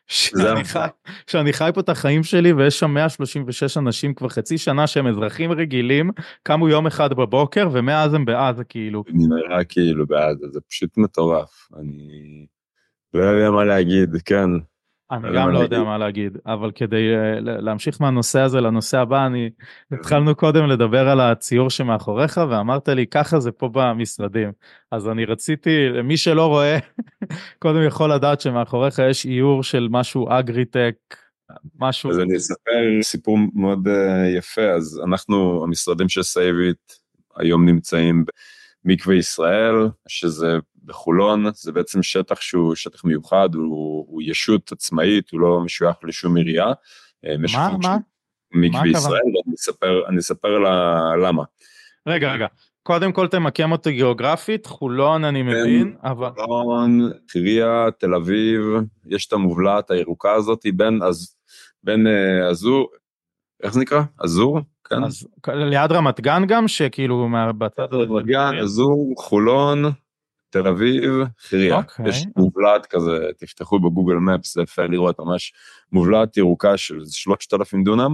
שאני חי פה את החיים שלי, ויש שם 136 אנשים כבר חצי שנה שהם אזרחים רגילים, קמו יום אחד בבוקר, ומאז הם בעזה כאילו. אני נראה כאילו בעזה, זה פשוט מטורף, אני לא יודע מה להגיד, כן. אני גם לא יודע מה להגיד, אבל כדי להמשיך מהנושא הזה לנושא הבא, התחלנו קודם לדבר על הציור שמאחוריך, ואמרת לי, ככה זה פה במשרדים. אז אני רציתי, מי שלא רואה, קודם יכול לדעת שמאחוריך יש איור של משהו אגריטק, משהו... אז אני אספר סיפור מאוד יפה, אז אנחנו, המשרדים של סייביט, היום נמצאים במקווה ישראל, שזה בחולון, זה בעצם שטח שהוא שטח מיוחד, הוא ישות עצמאית, הוא לא משוייך לשום עירייה. מה? מקווה ישראל, אני אספר למה. רגע, קודם כל תמקם אותי גיאוגרפית, חולון אני מבין, אבל... חולון, חירייה, תל אביב, יש את המובלעת הירוקה הזאת, בין אזור, איך זה נקרא? אזור? כן. אז ליד רמת גן גם, שכאילו בצד... רמת גן, אזור, חולון, תל אביב, חירייה. יש מובלעת כזה, תפתחו בגוגל מפס, זה אפשר לראות ממש מובלעת ירוקה של 3,000 דונם.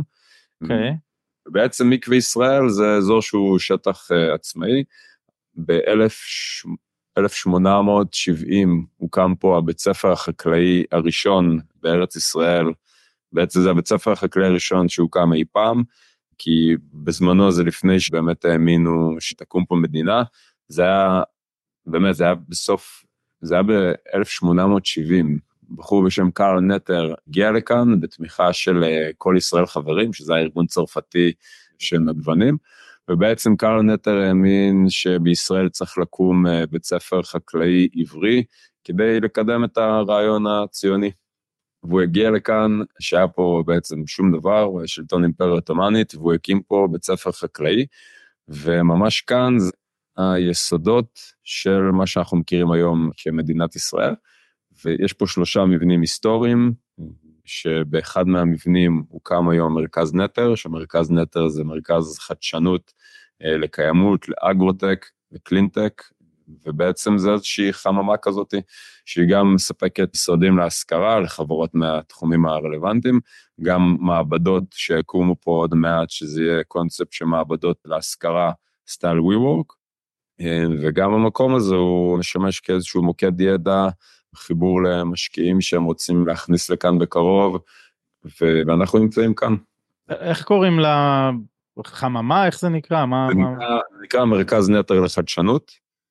בעצם מקווה ישראל זה אזור שהוא שטח עצמאי. ב-1870 הוקם פה הבית ספר החקלאי הראשון בארץ ישראל. בעצם זה הבית ספר החקלאי הראשון שהוקם אי פעם, כי בזמנו זה לפני שבאמת האמינו שתקום פה מדינה. זה היה באמת, זה היה בסוף, זה היה ב-1870, בחור בשם קרל נטר הגיע לכאן בתמיכה של כל ישראל חברים, שזה הארגון צרפתי של נדבנים, ובעצם קרל נטר האמין שבישראל צריך לקום בית ספר חקלאי עברי, כדי לקדם את הרעיון הציוני. והוא הגיע לכאן, שהיה פה בעצם שום דבר, שלטון אימפריה עות'מאנית, והוא הקים פה בית ספר חקלאי, וממש כאן זה היסודות של מה שאנחנו מכירים היום כמדינת ישראל, ויש פה 3 מבנים היסטוריים, שבאחד מהמבנים הוקם היום מרכז נטר, שמרכז נטר זה מרכז חדשנות לקיימות, לאגרוטק, לקלינטק, ובעצם זה איזושהי חממה כזאת, שהיא גם מספקת משרדים להשכרה, לחברות מהתחומים הרלוונטיים, גם מעבדות שיקומו פה עוד מעט, שזה יהיה קונספט של מעבדות להשכרה, סטייל WeWork, וגם המקום הזה הוא משמש כאיזשהו מוקד ידע, חיבור למשקיעים שהם רוצים להכניס לכאן בקרוב, ואנחנו נמצאים כאן. איך קוראים לחממה? איך זה נקרא? זה נקרא מרכז נטר לחדשנות,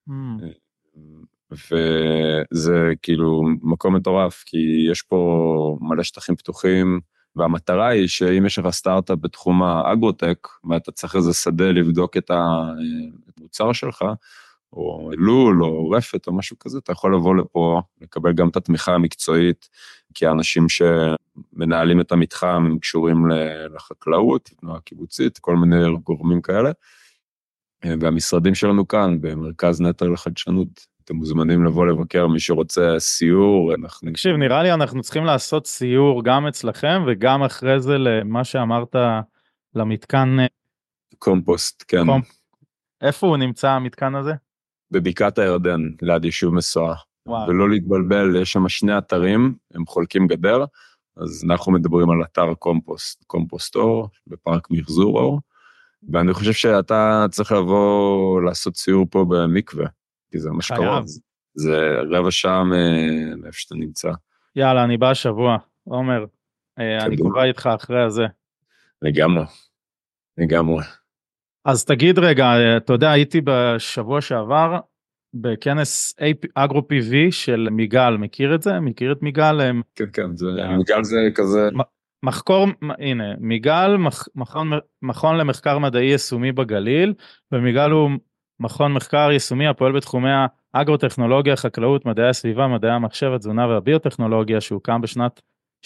וזה כאילו מקום מטורף, כי יש פה מלא שטחים פתוחים, והמטרה היא שאם יש לך סטארט-אפ בתחום האגרוטק, ואתה צריך איזה שדה לבדוק את המוצר שלך, או לול, או רפת, או משהו כזה, אתה יכול לבוא לפה, לקבל גם את התמיכה המקצועית, כי האנשים שמנהלים את המתחם, הם קשורים לחקלאות, תנועה קיבוצית, כל מיני גורמים כאלה, והמשרדים שלנו כאן, במרכז נטר לחדשנות, אתם מוזמנים לבוא לבקר, מי שרוצה סיור, תקשיב, נראה לי אנחנו צריכים לעשות סיור גם אצלכם, וגם אחרי זה למה שאמרת, למתקן קומפוסט, כן. איפה הוא נמצא המתקן הזה? בבקעת הירדן, ליד יישוב מסועה. ולא להתבלבל, יש שם 2 אתרים, הם חולקים גדר, אז אנחנו מדברים על אתר קומפוסטור, בפארק מחזור אור, ואני חושב שאתה צריך לבוא לעשות סיור פה במקווה, כי זה ממש קרוב. זה 15 שעה מאיפה שאתה נמצא. יאללה, אני בא השבוע, עומר, אני קובע איתך אחרי הזה. לגמרי. אז תגיד רגע, אתה יודע, הייתי בשבוע שעבר בכנס אגרו PV של מיגל, מכיר את זה? מכיר את מיגל? כן, מיגל זה כזה... הנה, מיגל, מכון למחקר מדעי יישומי בגליל, ומיגל הוא מכון מחקר יישומי הפועל בתחומי האגרוטכנולוגיה, חקלאות, מדעי הסביבה, מדעי המחשב, התזונה והביוטכנולוגיה, שהוקם בשנת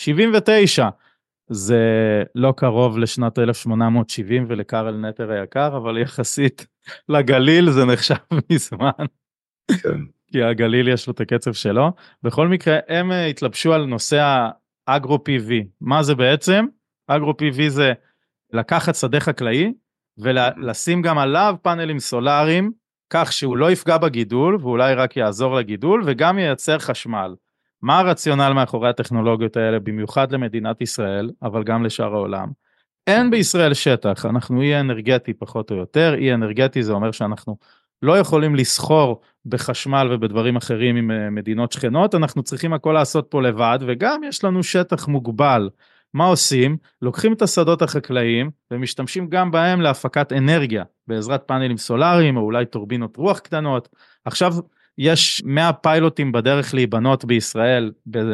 79. זה לא קרוב לשנת 1870 ולקרל נטר היקר, אבל יחסית לגליל זה נחשב מזמן. כן. כי הגליל יש לו את הקצב שלו. בכל מקרה, הם התלבשו על נושא האגרו PV. מה זה בעצם? אגרו PV זה לקחת שדה חקלאי, ולשים גם עליו פאנלים סולאריים, כך שהוא לא יפגע בגידול, ואולי רק יעזור לגידול, וגם ייצר חשמל. מה הרציונל מאחורי הטכנולוגיות האלה, במיוחד למדינת ישראל, אבל גם לשאר העולם? אין בישראל שטח, אנחנו אי אנרגטי פחות או יותר, אי אנרגטי זה אומר שאנחנו לא יכולים לסחור בחשמל ובדברים אחרים עם מדינות שכנות, אנחנו צריכים הכל לעשות פה לבד, וגם יש לנו שטח מוגבל. מה עושים? לוקחים את השדות החקלאיים, ומשתמשים גם בהם להפקת אנרגיה, בעזרת פאנלים סולאריים, או אולי טורבינות רוח קטנות. עכשיו, יש 100 פיילוטים בדרך להיבנות בישראל,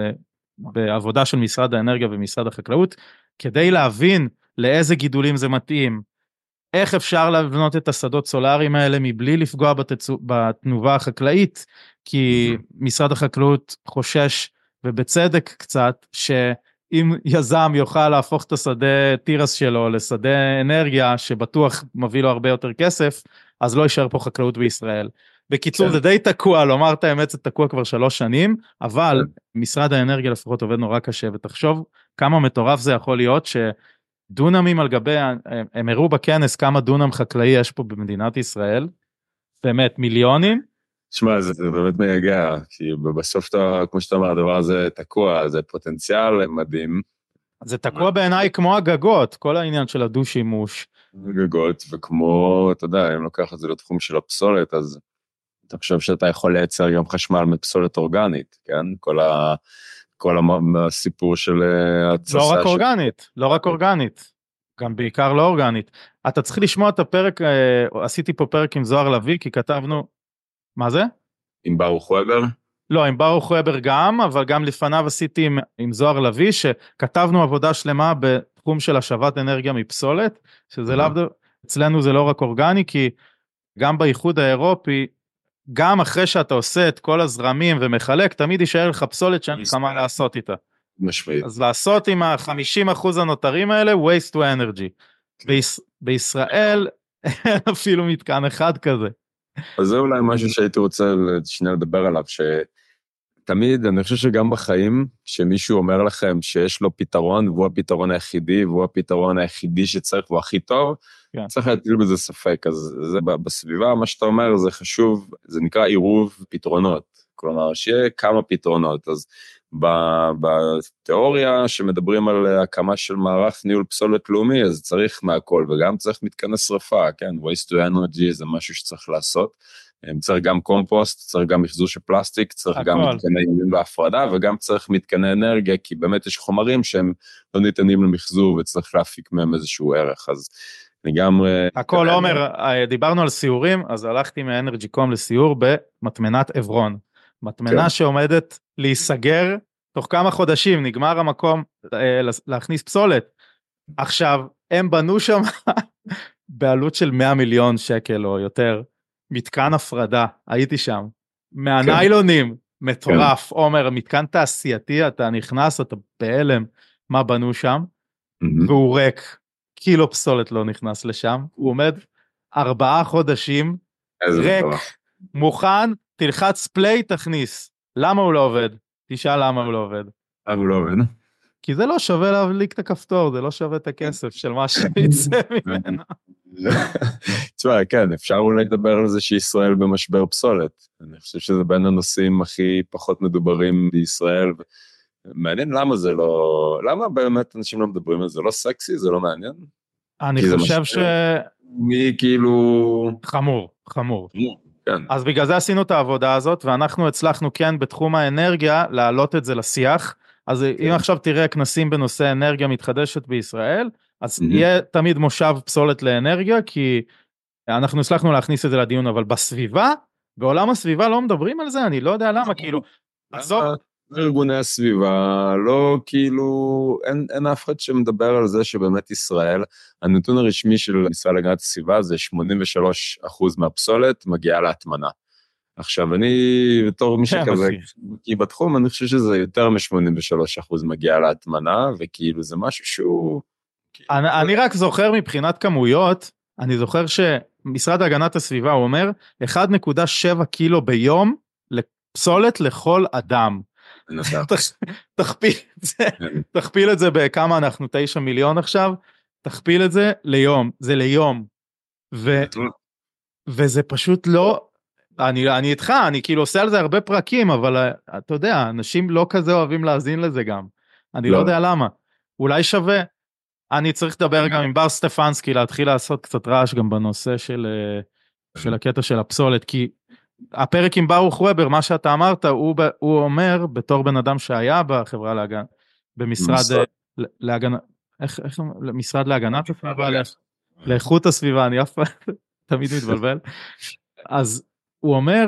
בעבודה של משרד האנרגיה ומשרד החקלאות, כדי להבין לאיזה גידולים זה מתאים, איך אפשר לבנות את השדות סולאריים האלה, מבלי לפגוע בתנובה החקלאית, כי משרד החקלאות חושש, ובצדק קצת, שאם יזם יוכל להפוך את השדה טירס שלו, לשדה אנרגיה, שבטוח מביא לו הרבה יותר כסף, אז לא יישאר פה חקלאות בישראל. בקיצור, זה די תקוע, לומר את האמת, זה תקוע כבר 3 שנים, אבל משרד האנרגיה לפחות עובד נורא קשה, ותחשוב כמה מטורף זה יכול להיות, שדונמים על גבי, הם הראו בכנס כמה דונם חקלאי יש פה במדינת ישראל, באמת מיליונים. תשמע, זה באמת מייגע, כי בסוף, כמו שאתה אומר, הדבר הזה תקוע, זה פוטנציאל מדהים. זה תקוע בעיניי כמו הגגות, כל העניין של הדו-שימוש. גגות, וכמו, אתה יודע, אם לוקח את זה לתחום של הפסולת, אז אתה חושב שאתה יכול לייצר גם חשמל מפסולת אורגנית, כן? כל הסיפור של התססה. לא רק אורגנית, גם בעיקר לא אורגנית. אתה צריך לשמוע את הפרק, עשיתי פה פרק עם זוהר לוי, כי כתבנו, מה זה? עם ברוך וובר? לא, עם ברוך וובר גם, אבל גם לפניו עשיתי עם זוהר לוי, שכתבנו עבודה שלמה בתחום של השבת אנרגיה מפסולת, שזה לאו דווקא, אצלנו זה לא רק אורגני, כי גם באיחוד האירופי, גם אחרי שאתה עושה את כל הזרמים ומחלק, תמיד יישאר לך פסולת שאין לך מה לעשות איתה. משמעית. אז לעשות עם ה-50% הנותרים האלה, waste to energy. בישראל, אין אפילו מתקן אחד כזה. אז זה אולי משהו שהייתי רוצה שנייה לדבר עליו, שתמיד, אני חושב שגם בחיים, שמישהו אומר לכם שיש לו פתרון, והוא הפתרון היחידי, והוא הפתרון היחידי שצריך, והוא הכי טוב, כן. צריך להטיל בזה ספק. אז זה בסביבה, מה שאתה אומר, זה חשוב, זה נקרא עירוב פתרונות. כלומר, שיהיה כמה פתרונות. אז בתיאוריה שמדברים על הקמה של מערך ניהול פסולת לאומי, אז צריך מהכל, וגם צריך מתקני שריפה, כן, waste to energy זה משהו שצריך לעשות, צריך גם קומפוסט, צריך גם מחזור של פלסטיק, צריך גם מתקני אימון בהפרדה, וגם צריך מתקני אנרגיה, כי באמת יש חומרים שהם לא ניתנים למחזור, וצריך להפיק מהם איזשהו ערך, אז לגמרי... הכל, עומר, דיברנו על סיורים, אז הלכתי מאנרג'י קום לסיור במטמנת עברון, מטמנה שעומדת להיסגר, תוך כמה חודשים נגמר המקום להכניס פסולת. עכשיו, הם בנו שם בעלות של 100 מיליון שקל או יותר, מתקן הפרדה, הייתי שם, מהניילונים, מטורף, עומר, מתקן תעשייתי, אתה נכנס, אתה בהלם, מה בנו שם, והוא ריק, קילו פסולת לא נכנס לשם, הוא עומד 4 חודשים, ריק, מוכן, תלחץ פליי, תכניס. למה הוא לא עובד? תשאל למה הוא לא עובד. למה הוא לא עובד? כי זה לא שווה להבליק את הכפתור, זה לא שווה את הכסף של מה שיצא ממנו. תשמע, כן, אפשר אולי לדבר על זה שישראל במשבר פסולת. אני חושב שזה בין הנושאים הכי פחות מדוברים בישראל. מעניין למה זה לא... למה באמת אנשים לא מדברים על זה? לא סקסי? זה לא מעניין? אני חושב ש... מי כאילו... חמור. כן. אז בגלל זה עשינו את העבודה הזאת, ואנחנו הצלחנו כן בתחום האנרגיה להעלות את זה לשיח, אז אם עכשיו תראה כנסים בנושא אנרגיה מתחדשת בישראל, אז יהיה תמיד מושב פסולת לאנרגיה, כי אנחנו הצלחנו להכניס את זה לדיון, אבל בסביבה, בעולם הסביבה לא מדברים על זה, אני לא יודע למה, כאילו, ארגוני הסביבה, לא כאילו, אין אף אחד שמדבר על זה שבאמת ישראל, הנתון הרשמי של ישראל להגנת הסביבה זה 83% מהפסולת מגיעה להטמנה. עכשיו אני, בתור מי שכזה, כי בתחום אני חושב שזה יותר מ-83% מגיעה להטמנה, וכאילו זה משהו שהוא... אני רק זוכר מבחינת כמויות, אני זוכר שמשרד להגנת הסביבה הוא אומר, 1.7 קילו ביום לפסולת לכל אדם. תכפיל את זה בכמה אנחנו 9 מיליון עכשיו, תכפיל את זה ליום, זה ליום, וזה פשוט לא, אני איתך, אני כאילו עושה על זה הרבה פרקים, אבל אתה יודע, אנשים לא כזה אוהבים להאזין לזה גם, אני לא יודע למה, אולי שווה, אני צריך לדבר גם עם בר סטפנסקי, להתחיל לעשות קצת רעש גם בנושא של הקטע של הפסולת, כי הפרק עם ברוך וובר, מה שאתה אמרת, הוא אומר, בתור בן אדם שהיה בחברה להגנה, במשרד להגנה, משרד להגנת הסביבה, לאיכות הסביבה, אני אף פעם תמיד מתבלבל, אז הוא אומר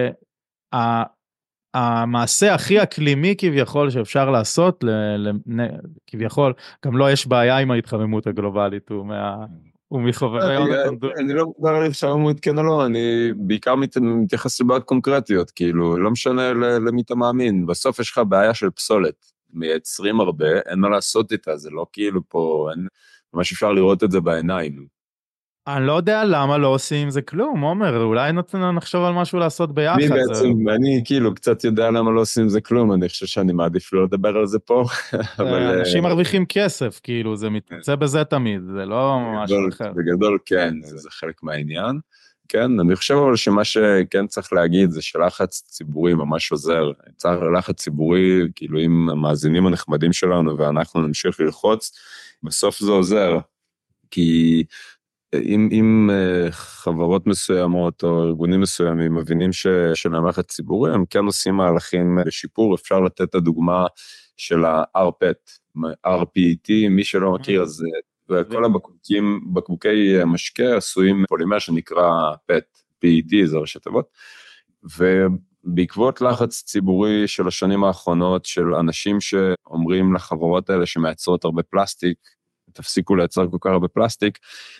שהמעשה הכי אקלימי כביכול שאפשר לעשות, כביכול, גם לא יש בעיה עם ההתחממות הגלובלית, הוא מחובבי יונתן. אני לא מדבר על התחממות כן או לא, אני בעיקר מתייחס לבעיות קונקרטיות, כאילו, לא משנה למי אתה מאמין, בסוף יש לך בעיה של פסולת, מייצרים הרבה, אין מה לעשות איתה, זה לא כאילו פה, ממש אפשר לראות את זה בעיניים. אני לא יודע למה לא עושים עם זה כלום, עומר, אולי נחשוב על משהו לעשות ביחד. אני בעצם, אני כאילו קצת יודע למה לא עושים עם זה כלום, אני חושב שאני מעדיף לא לדבר על זה פה. אנשים מרוויחים כסף, כאילו, זה מתמצא בזה תמיד, זה לא משהו אחר. בגדול כן, זה חלק מהעניין. כן, אני חושב אבל שמה שכן צריך להגיד, זה שלחץ ציבורי ממש עוזר. צריך לחץ ציבורי, כאילו, עם המאזינים הנחמדים שלנו, ואנחנו נמשיך ללחוץ, בסוף זה עוזר. כי אם חברות מסוימות או ארגונים מסוימים מבינים שלמערכת ציבורי, הם כן עושים מהלכים לשיפור, אפשר לתת את הדוגמה של ה-RPET, RPET, מי שלא מכיר, אז כל בקבוקי משקה עשויים פולימר שנקרא PET, PET זה ראשי תיבות, בעקבות לחץ ציבורי של השנים האחרונות, של אנשים שאומרים לחברות האלה שמייצרות הרבה פלסטיק, תפסיקו לייצר כל כך הרבה פלסטיק,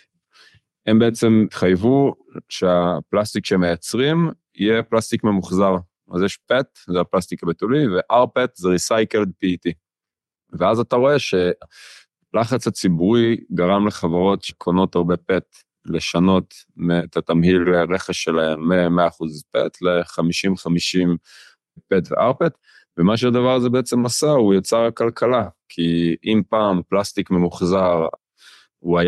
הם בעצם התחייבו שהפלסטיק שמייצרים יהיה פלסטיק ממוחזר. אז יש PET, זה הפלסטיק הבתולי, ו-rPET זה Recycled PET. ואז אתה רואה שלחץ הציבורי גרם לחברות שקונות הרבה PET, לשנות את התמהיל רכש שלהם מ-100% PET ל-50-50 PET ו-rPET, ומה שהדבר הזה בעצם עשה, הוא יצר הכלכלה, כי אם פעם פלסטיק ממוחזר, הוא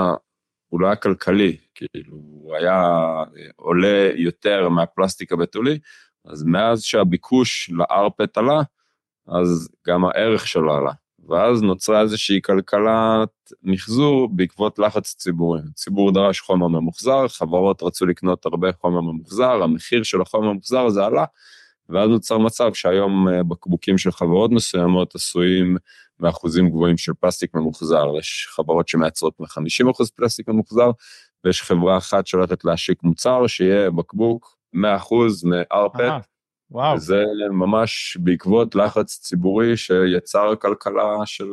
לא היה כלכלי, כאילו, הוא היה עולה יותר מהפלסטיק הבתולי, אז מאז שהביקוש ל-rPET עלה, אז גם הערך שלו עלה. ואז נוצרה איזושהי כלכלת מחזור בעקבות לחץ ציבורי. הציבור דרש חומר ממוחזר, חברות רצו לקנות הרבה חומר ממוחזר, המחיר של החומר הממוחזר הזה עלה, ואז נוצר מצב שהיום בקבוקים של חברות מסוימות עשויים מאחוזים גבוהים של פלסטיק ממוחזר. יש חברות שמייצרות מ-50% פלסטיק ממוחזר, ויש חברה אחת שהולכת להשיק מוצר שיהיה בקבוק 100% מ-rPET, וואו. זה ממש בעקבות לחץ ציבורי שיצר כלכלה של...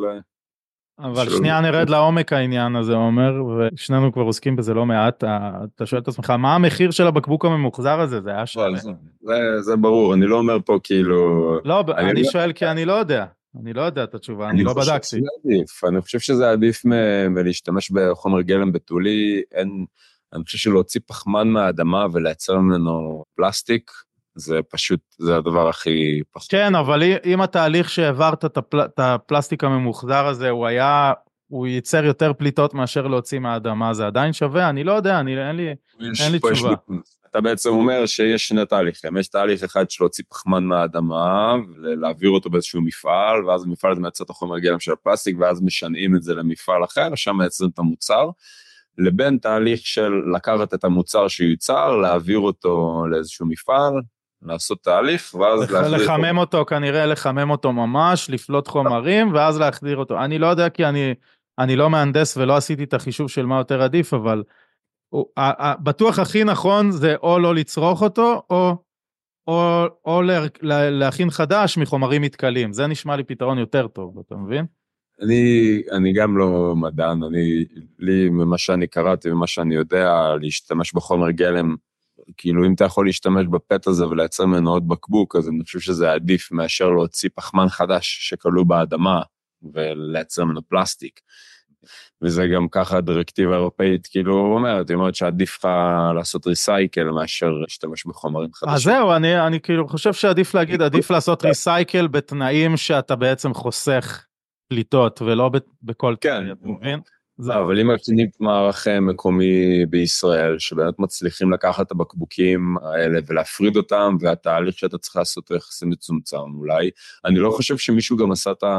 אבל שנייה נרד לעומק העניין הזה, עומר, ושנינו כבר עוסקים בזה לא מעט, אתה שואל את עצמך, מה המחיר של הבקבוק הממוחזר הזה? זה היה שווה. זה ברור, אני לא אומר פה כאילו... לא, אני שואל כי אני לא יודע. אני לא יודע את התשובה, אני לא בדקתי. אני חושב שזה עדיף מלהשתמש בחומר גלם בתולי, אני חושב שלהוציא פחמן מהאדמה ולייצר ממנו פלסטיק, זה פשוט, זה הדבר הכי פחות. כן, אבל אם התהליך שהעברת את הפלסטיק הממוחזר הזה, הוא ייצר יותר פליטות מאשר להוציא מהאדמה, זה עדיין שווה? אני לא יודע, אין לי תשובה. אתה בעצם אומר שיש שני תהליכים, יש תהליך אחד של להוציא פחמן מהאדמה, ולהעביר אותו באיזשהו מפעל, ואז המפעל הזה מייצר את החומר גלם של הפלסטיק, ואז משנעים את זה למפעל אחר, שם מייצרים את המוצר, לבין תהליך של לקחת את המוצר שיוצר, להעביר אותו לאיזשהו מפעל, לעשות תהליך, ואז לחמם אותו, כנראה לחמם אותו ממש, לפלוט חומרים, ואז להחדיר אותו. אני לא יודע כי אני לא מהנדס ולא עשיתי את החישוב של מה יותר עדיף, אבל בטוח הכי נכון זה או לא לצרוך אותו, או להכין חדש מחומרים מתכלים. זה נשמע לי פתרון יותר טוב, אתה מבין? אני גם לא מדען, לי ממה שאני קראתי ומה שאני יודע, להשתמש בחומר גלם, כאילו אם אתה יכול להשתמש בפט הזה ולייצר ממנו עוד בקבוק, אז אני חושב שזה עדיף מאשר להוציא פחמן חדש שכלוא באדמה ולייצר ממנו פלסטיק. וזה גם ככה הדירקטיבה האירופאית, כאילו אומרת, היא אומרת שעדיף לך לעשות ריסייקל מאשר להשתמש בחומרים חדשים. אז זהו, אני כאילו חושב שעדיף להגיד, עדיף לעשות ריסייקל בתנאים שאתה בעצם חוסך פליטות, ולא בכל תנאי, אתה מבין? אבל אם מפתינים מערך מקומי בישראל, שבאמת מצליחים לקחת את הבקבוקים האלה ולהפריד אותם, והתהליך שאתה צריך לעשות יחסים מצומצם אולי, אני לא חושב שמישהו גם עשה את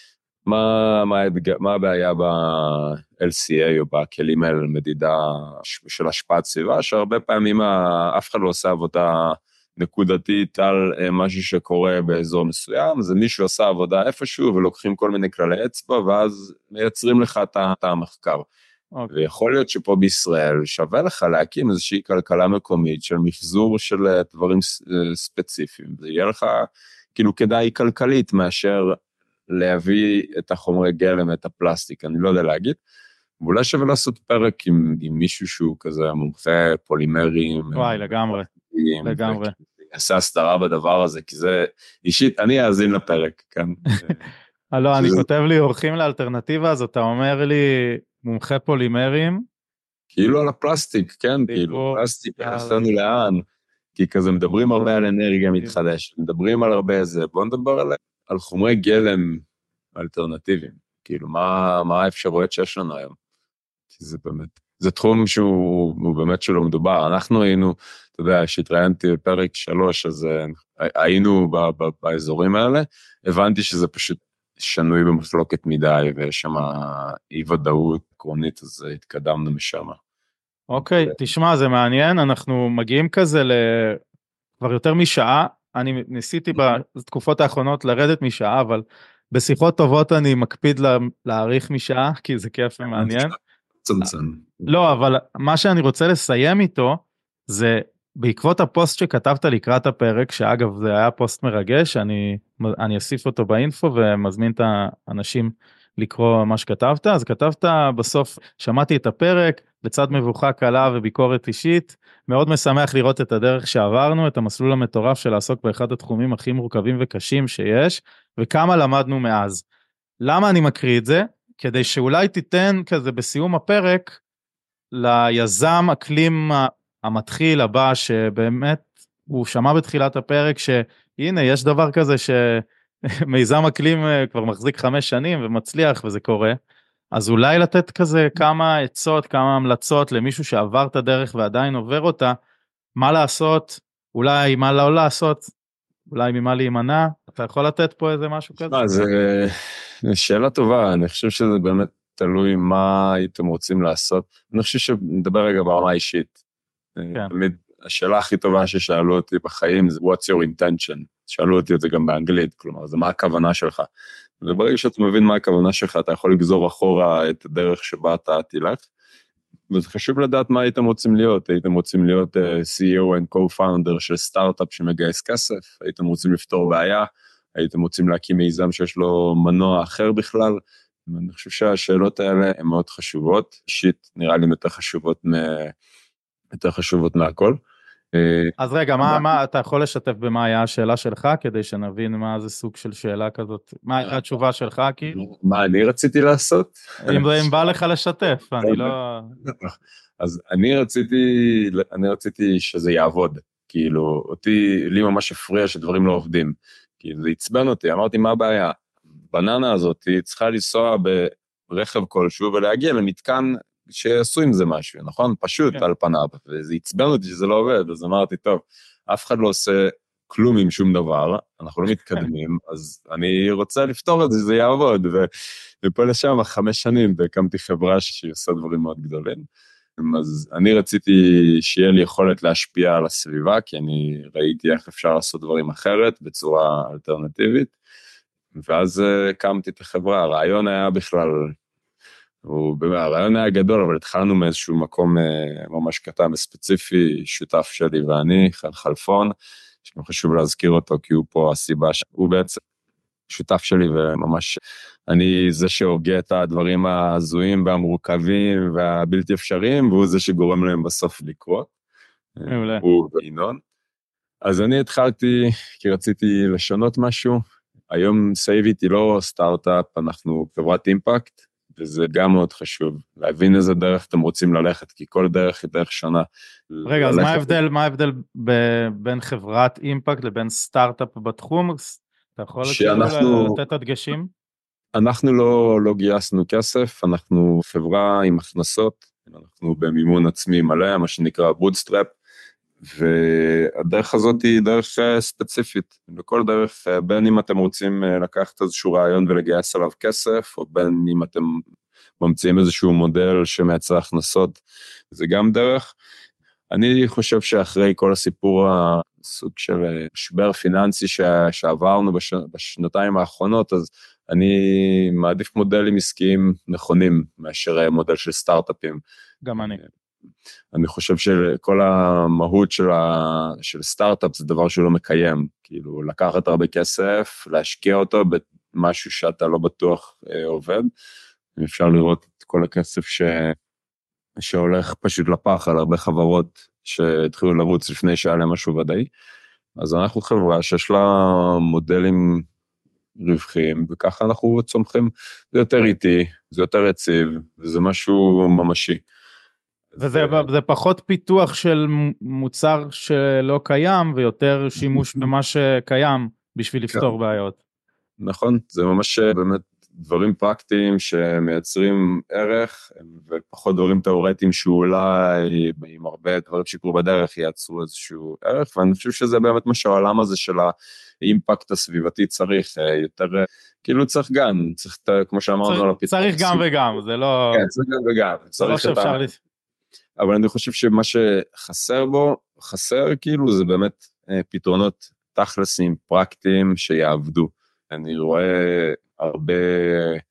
מה הבעיה ב-LCA או בכלים האלה למדידה של השפעת סביבה, שהרבה פעמים אף אחד לא עושה עבודה נקודתית על משהו שקורה באזור מסוים, אז מישהו עושה עבודה איפשהו ולוקחים כל מיני כללי אצבע, ואז מייצרים לך את המחקר. ויכול להיות שפה בישראל שווה לך להקים איזושהי כלכלה מקומית של מחזור של דברים ספציפיים, זה יהיה לך כאילו כדאי כלכלית מאשר להביא את החומרי גלם, את הפלסטיק, אני לא יודע להגיד, ואולי שווה לעשות פרק עם מישהו שהוא כזה מומחה פולימרים. וואי, לגמרי. עשה הסתרה בדבר הזה, כי זה אישית, אני אאזין לפרק, כן. לא, אני כותב לי אורחים לאלטרנטיבה, אז אתה אומר לי מומחה פולימרים. כאילו על הפלסטיק, כן, כאילו, פלסטיק, עשינו לאן, כי כזה מדברים הרבה על אנרגיה מתחדשת, מדברים על הרבה זה, בואו נדבר על חומרי גלם אלטרנטיביים, כאילו, מה האפשרויות שיש לנו היום? כי זה באמת, זה תחום שהוא באמת שלא מדובר, אנחנו היינו, אתה יודע, שהתראיינתי בפרק 3, אז היינו באזורים האלה, הבנתי שזה פשוט שנוי במחלוקת מדי, ויש שם אי ודאות עקרונית, אז התקדמנו משם. אוקיי, תשמע, זה מעניין, אנחנו מגיעים כזה כבר יותר משעה, אני ניסיתי בתקופות האחרונות לרדת משעה, אבל בשיחות טובות אני מקפיד להאריך משעה, כי זה כיף ומעניין. צמצם. לא, אבל מה שאני רוצה לסיים איתו, זה בעקבות הפוסט שכתבת לקראת הפרק, שאגב זה היה פוסט מרגש, אני אוסיף אותו באינפו ומזמין את האנשים לקרוא מה שכתבת, אז כתבת בסוף, שמעתי את הפרק, לצד מבוכה קלה וביקורת אישית, מאוד משמח לראות את הדרך שעברנו, את המסלול המטורף של לעסוק באחד התחומים הכי מורכבים וקשים שיש, וכמה למדנו מאז. למה אני מקריא את זה? כדי שאולי תיתן כזה בסיום הפרק, ליזם אקלים המתחיל הבא, שבאמת הוא שמע בתחילת הפרק, שהנה יש דבר כזה שמיזם אקלים כבר מחזיק 5 שנים ומצליח וזה קורה, אז אולי לתת כזה כמה עצות, כמה המלצות למישהו שעבר את הדרך ועדיין עובר אותה, מה לעשות, אולי מה לא לעשות, אולי ממה להימנע, אתה יכול לתת פה איזה משהו כזה? אז שאלה טובה, אני חושב שזה באמת תלוי מה הייתם רוצים לעשות. אני חושב שנדבר רגע ברמה אישית. כן. תמיד השאלה הכי טובה ששאלו אותי בחיים זה what's your intention? שאלו אותי את זה גם באנגלית, כלומר זה מה הכוונה שלך. וברגע שאתה מבין מה הכוונה שלך, אתה יכול לגזור אחורה את הדרך שבה אתה תלך. וזה חשוב לדעת מה הייתם רוצים להיות. הייתם רוצים להיות CEO and co-founder של סטארט-אפ שמגייס כסף, הייתם רוצים לפתור בעיה, הייתם רוצים להקים מיזם שיש לו מנוע אחר בכלל. אני חושב שהשאלות האלה הן מאוד חשובות, אישית נראה לי יותר חשובות מהכל. אז רגע, מה אתה יכול לשתף במה היה השאלה שלך, כדי שנבין מה זה סוג של שאלה כזאת, מה הייתה התשובה שלך כאילו? מה אני רציתי לעשות? אם בא לך לשתף, אני לא... אז אני רציתי שזה יעבוד, כאילו לי ממש הפריע שדברים לא עובדים, כאילו זה עצבן אותי, אמרתי מה הבעיה? בננה הזאת היא צריכה לנסוע ברכב כלשהו ולהגיע למתקן שעשו עם זה משהו, נכון? פשוט על פניו, וזה עצבן אותי שזה לא עובד, אז אמרתי טוב, אף אחד לא עושה כלום עם שום דבר, אנחנו לא מתקדמים, אז אני רוצה לפתור את זה, זה יעבוד, ופה לשם 5 שנים, והקמתי חברה שהיא עושה דברים מאוד גדולים, אז אני רציתי שיהיה לי יכולת להשפיע על הסביבה, כי אני ראיתי איך אפשר לעשות דברים אחרת, בצורה אלטרנטיבית, ואז הקמתי את החברה, הרעיון היה בכלל, הרעיון היה גדול, אבל התחלנו מאיזשהו מקום ממש קטן וספציפי, שותף שלי ואני, חן חלפון, שחשוב להזכיר אותו, כי הוא פה הסיבה שהוא בעצם שותף שלי, וממש אני זה שהוגה את הדברים הזויים והמורכבים והבלתי אפשריים, והוא זה שגורם להם בסוף לקרות. מעולה. הוא וינון. אז אני התחלתי, כי רציתי לשנות משהו, היום סייביט היא לא סטארט-אפ, אנחנו חברת אימפקט, וזה גם מאוד חשוב, להבין איזה דרך אתם רוצים ללכת, כי כל דרך היא דרך שונה. רגע, אז מה ההבדל בין חברת אימפקט לבין סטארט-אפ בתחום? אתה יכול לתת הדגשים? אנחנו לא גייסנו כסף, אנחנו חברה עם הכנסות, אנחנו במימון עצמי מלא, מה שנקרא בוטסטראפ, והדרך הזאת היא דרך ספציפית, בכל דרך, בין אם אתם רוצים לקחת איזשהו רעיון ולגייס עליו כסף, או בין אם אתם ממציאים איזשהו מודל שמייצר הכנסות, זה גם דרך. אני חושב שאחרי כל הסיפור הסוג של משבר פיננסי שעברנו בשנתיים האחרונות, אז אני מעדיף מודלים עסקיים נכונים מאשר מודל של סטארט-אפים. גם אני. אני חושב שכל המהות של סטארט-אפ זה דבר שהוא לא מקיים, כאילו לקחת הרבה כסף, להשקיע אותו במשהו שאתה לא בטוח עובד, אפשר לראות את כל הכסף שהולך פשוט לפח על הרבה חברות שהתחילו לרוץ לפני שהיה להם משהו ודאי, אז אנחנו חברה שיש לה מודלים רווחיים, וככה אנחנו צומחים, זה יותר איטי, זה יותר יציב, וזה משהו ממשי. וזה פחות פיתוח של מוצר שלא קיים, ויותר שימוש במה שקיים בשביל לפתור בעיות. נכון, זה ממש באמת דברים פרקטיים שמייצרים ערך, ופחות דברים תיאורטיים שאולי עם הרבה דברים שקרו בדרך ייצרו איזשהו ערך, ואני חושב שזה באמת מה שהעולם הזה של האימפקט הסביבתי צריך, יותר, כאילו צריך גם, צריך, כמו שאמרנו על הפתרון. צריך גם וגם, זה לא... כן, צריך גם וגם. זה לא שאפשר... אבל אני חושב שמה שחסר בו, כאילו זה באמת פתרונות תכלסים, פרקטיים שיעבדו. אני רואה הרבה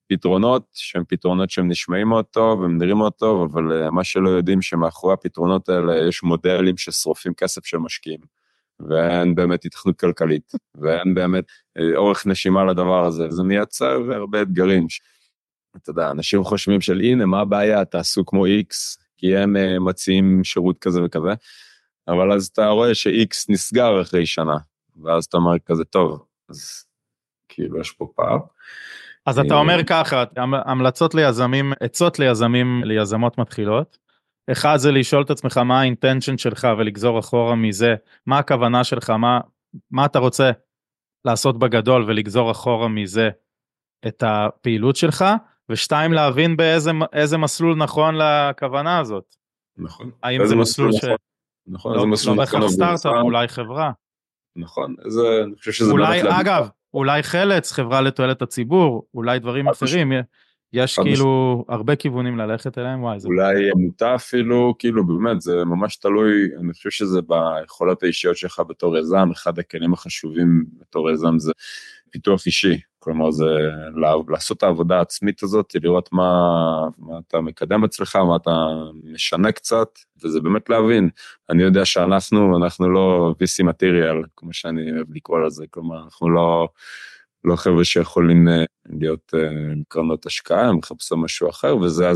פתרונות שהם נשמעים מאוד טוב, הם נראים מאוד טוב, אבל מה שלא יודעים שמאחורי הפתרונות האלה יש מודלים ששרופים כסף של משקיעים, ואין באמת התכנות כלכלית, ואין באמת אורך נשימה לדבר הזה, זה מייצר הרבה אתגרים. אתה יודע, אנשים חושבים של הנה, מה הבעיה, תעשו כמו X, כי הם מציעים שירות כזה וכזה, אבל אז אתה רואה ש-X נסגר אחרי שנה, ואז אתה אומר כזה טוב, אז כאילו יש פה פער. אז אתה אומר ככה, המלצות ליזמים, עצות ליזמים, ליזמות מתחילות. אחד זה לשאול את עצמך מה האינטנשן שלך ולגזור אחורה מזה, מה הכוונה שלך, מה אתה רוצה לעשות בגדול ולגזור אחורה מזה את הפעילות שלך, ושתיים להבין באיזה מסלול נכון לכוונה הזאת. נכון. האם זה מסלול נכון, איזה מסלול לא נכון. בהכרח סטארט-אפ, אולי חברה. נכון, אני חושב שזה אולי, אגב, אולי חלץ, חברה לתועלת הציבור, אולי דברים אחרים, יש כאילו הרבה כיוונים ללכת אליהם, וואי, זה... אולי עמותה אפילו, כאילו באמת, זה ממש תלוי, אני חושב שזה ביכולות האישיות שלך בתור יזם, אחד הכלים החשובים בתור יזם זה פיתוח אישי, כלומר זה לעשות את העבודה העצמית הזאת, לראות מה אתה מקדם אצלך, מה אתה משנה קצת, וזה באמת להבין, אני יודע שאנחנו לא VC material, כמו שאני אוהב לקרוא לזה, כלומר אנחנו לא חבר'ה שיכולים להיות קרנות השקעה, הם מחפשו משהו אחר, וזה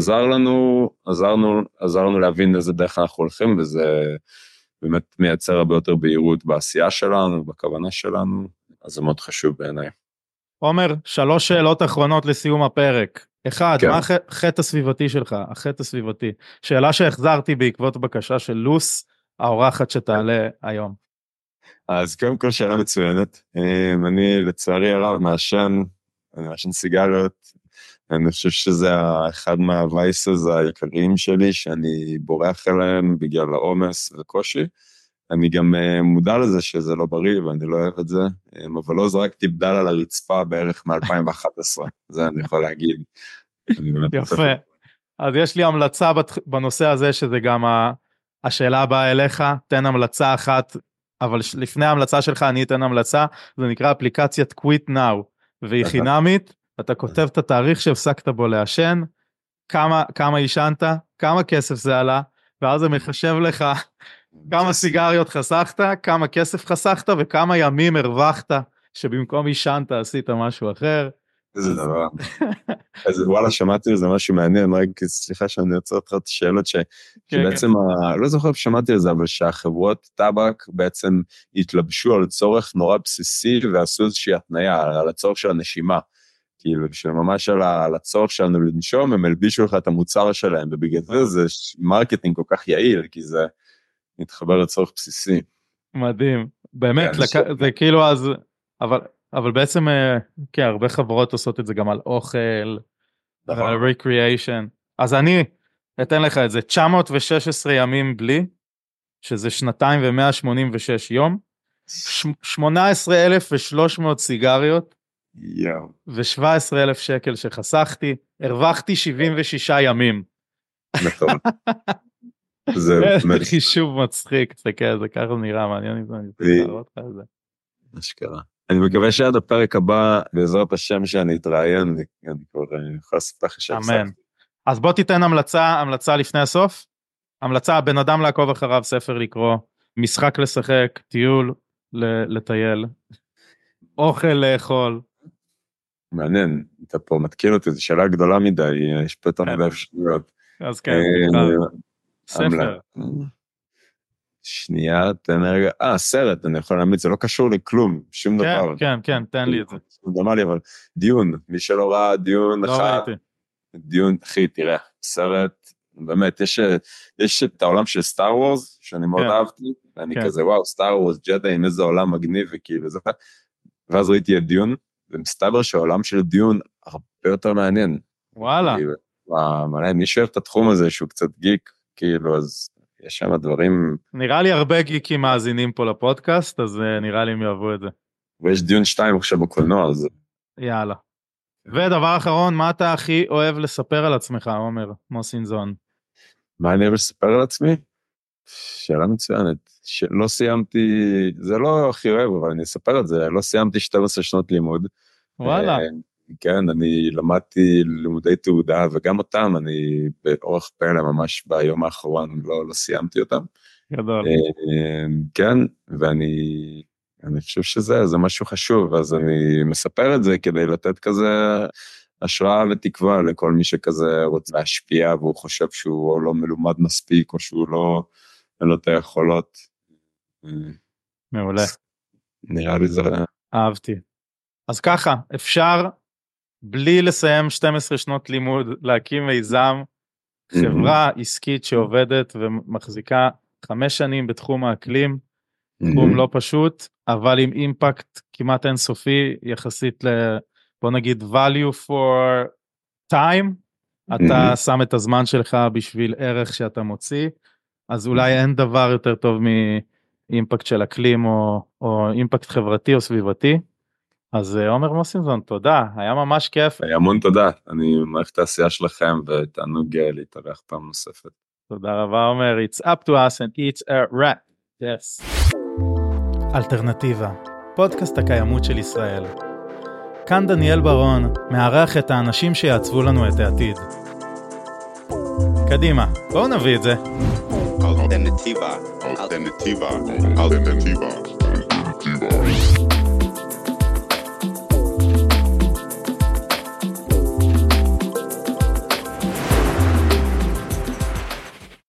עזר לנו להבין איזה דרך אנחנו הולכים, וזה באמת מייצר הרבה יותר בהירות בעשייה שלנו, בכוונה שלנו, אז זה מאוד חשוב בעיניי. עומר, 3 שאלות אחרונות לסיום הפרק. אחד, כן. מה החטא הסביבתי שלך? החטא הסביבתי. שאלה שהחזרתי בעקבות בקשה של לוס, האורחת שתעלה היום. אז קודם כל שאלה מצוינת, אני לצערי הרב מעשן סיגריות, אני חושב שזה אחד מהווייסס העיקריים שלי, שאני בורח אליהם בגלל העומס וקושי, אני גם מודע לזה שזה לא בריא ואני לא אוהב את זה, אבל לא זרקתי בדל על הרצפה בערך מ-2011, זה אני יכול להגיד. יפה, אז יש לי המלצה בנושא הזה, שזה גם השאלה הבאה אליך, תן המלצה אחת, אבל לפני ההמלצה שלך אני אתן המלצה, זה נקרא אפליקציית Quit Now, והיא חינמית, אתה כותב את התאריך שהפסקת בו לעשן, כמה עישנת, כמה כסף זה עלה, ואז זה מחשב לך כמה סיגריות חסכת, כמה כסף חסכת, וכמה ימים הרווחת, שבמקום עישנת עשית משהו אחר. איזה דבר. אז וואלה, שמעתי לזה משהו מעניין, רק סליחה שאני יוצר אותך את השאלות שבעצם, לא זוכר אם שמעתי לזה, אבל שהחברות טבק בעצם התלבשו על צורך נורא בסיסי, ועשו איזושהי התניה על הצורך של הנשימה. כאילו, שממש על הצורך שלנו לנשום, הם הלבישו לך את המוצר שלהם, ובגלל זה מרקטינג כל כך יעיל, כי זה מתחבר לצורך בסיסי. מדהים, באמת, זה כאילו אז, אבל בעצם, כן, הרבה חברות עושות את זה גם על אוכל, ועל recreation, אז אני אתן לך את זה, 916 ימים בלי, שזה 2,186 יום, 18,300 סיגריות, ו17,000 שקל שחסכתי, הרווחתי 76 ימים. נכון. זה חישוב מצחיק, זה ככה נראה, מעניין אם אני רוצה להראות לך את זה. אשכרה. אני מקווה שעד הפרק הבא, בעזרת השם שאני אתראיין, אני כבר יכול לספר לך שהפסקתי. אמן. אז בוא תיתן המלצה לפני הסוף, המלצה, בן אדם לעקוב אחריו, ספר לקרוא, משחק לשחק, טיול לטייל, אוכל לאכול. מעניין, אתה פה מתקין אותי, זו שאלה גדולה מדי, יש פה יותר מדי אפשרויות. אז כן, ספר. שנייה, תן רגע, סרט, אני יכול להמיד, זה לא קשור לכלום, שום דבר. כן, תן לי את זה. דומה לי, אבל דיון, מי שלא ראה דיון אחד, דיון, אחי, תראה, סרט, באמת, יש את העולם של סטאר וורס, שאני מאוד אהבתי, ואני כזה, וואו, סטאר וורס, ג'די, איזה עולם מגניב, וכאילו, ואז ראיתי את דיון, ומסתבר שהעולם של דיון הרבה יותר מעניין. וואלה. מי שאוהב את התחום הזה, שהוא קצת גיק, כאילו, אז יש שם דברים... נראה לי הרבה גיקים מאזינים פה לפודקאסט, אז נראה לי הם יאהבו את זה. ויש דיון 2 עכשיו בקולנוע, אז... יאללה. ודבר אחרון, מה אתה הכי אוהב לספר על עצמך, עומר מוסינזון? מה אני אוהב לספר על עצמי? שאלה מצוינת. לא סיימתי, זה לא הכי אוהב, אבל אני אספר את זה, לא סיימתי 12 שנות לימוד. וואלה. כן, אני למדתי לימודי תעודה, וגם אותם אני באורח פלא ממש ביום האחרון לא סיימתי אותם. גדול. כן, ואני חושב שזה משהו חשוב, אז אני מספר את זה כדי לתת כזה השראה ותקווה לכל מי שכזה רוצה להשפיע, והוא חושב שהוא לא מלומד מספיק, או שהוא אין לו את היכולות. מעולה. נראה לי זה... אהבתי. אז ככה, אפשר בלי לסיים 12 שנות לימוד, להקים מיזם, חברה עסקית שעובדת ומחזיקה 5 שנים בתחום האקלים, תחום לא פשוט, אבל עם אימפקט כמעט אינסופי, יחסית בוא נגיד value for time, אתה שם את הזמן שלך בשביל ערך שאתה מוציא, אז אולי אין דבר יותר טוב מאימפקט של אקלים או אימפקט חברתי או סביבתי. אז עומר מוסינזון, תודה, היה ממש כיף. המון תודה, אני מעריך את העשייה שלכם ותענוג להתארח פעם נוספת. תודה רבה עומר, it's up to us and it's a wrap. Yes. אלטרנטיבה, פודקאסט הקיימות של ישראל. כאן דניאל ברון, מארח את האנשים שיעצבו לנו את העתיד. קדימה, בואו נביא את זה. Alternativa.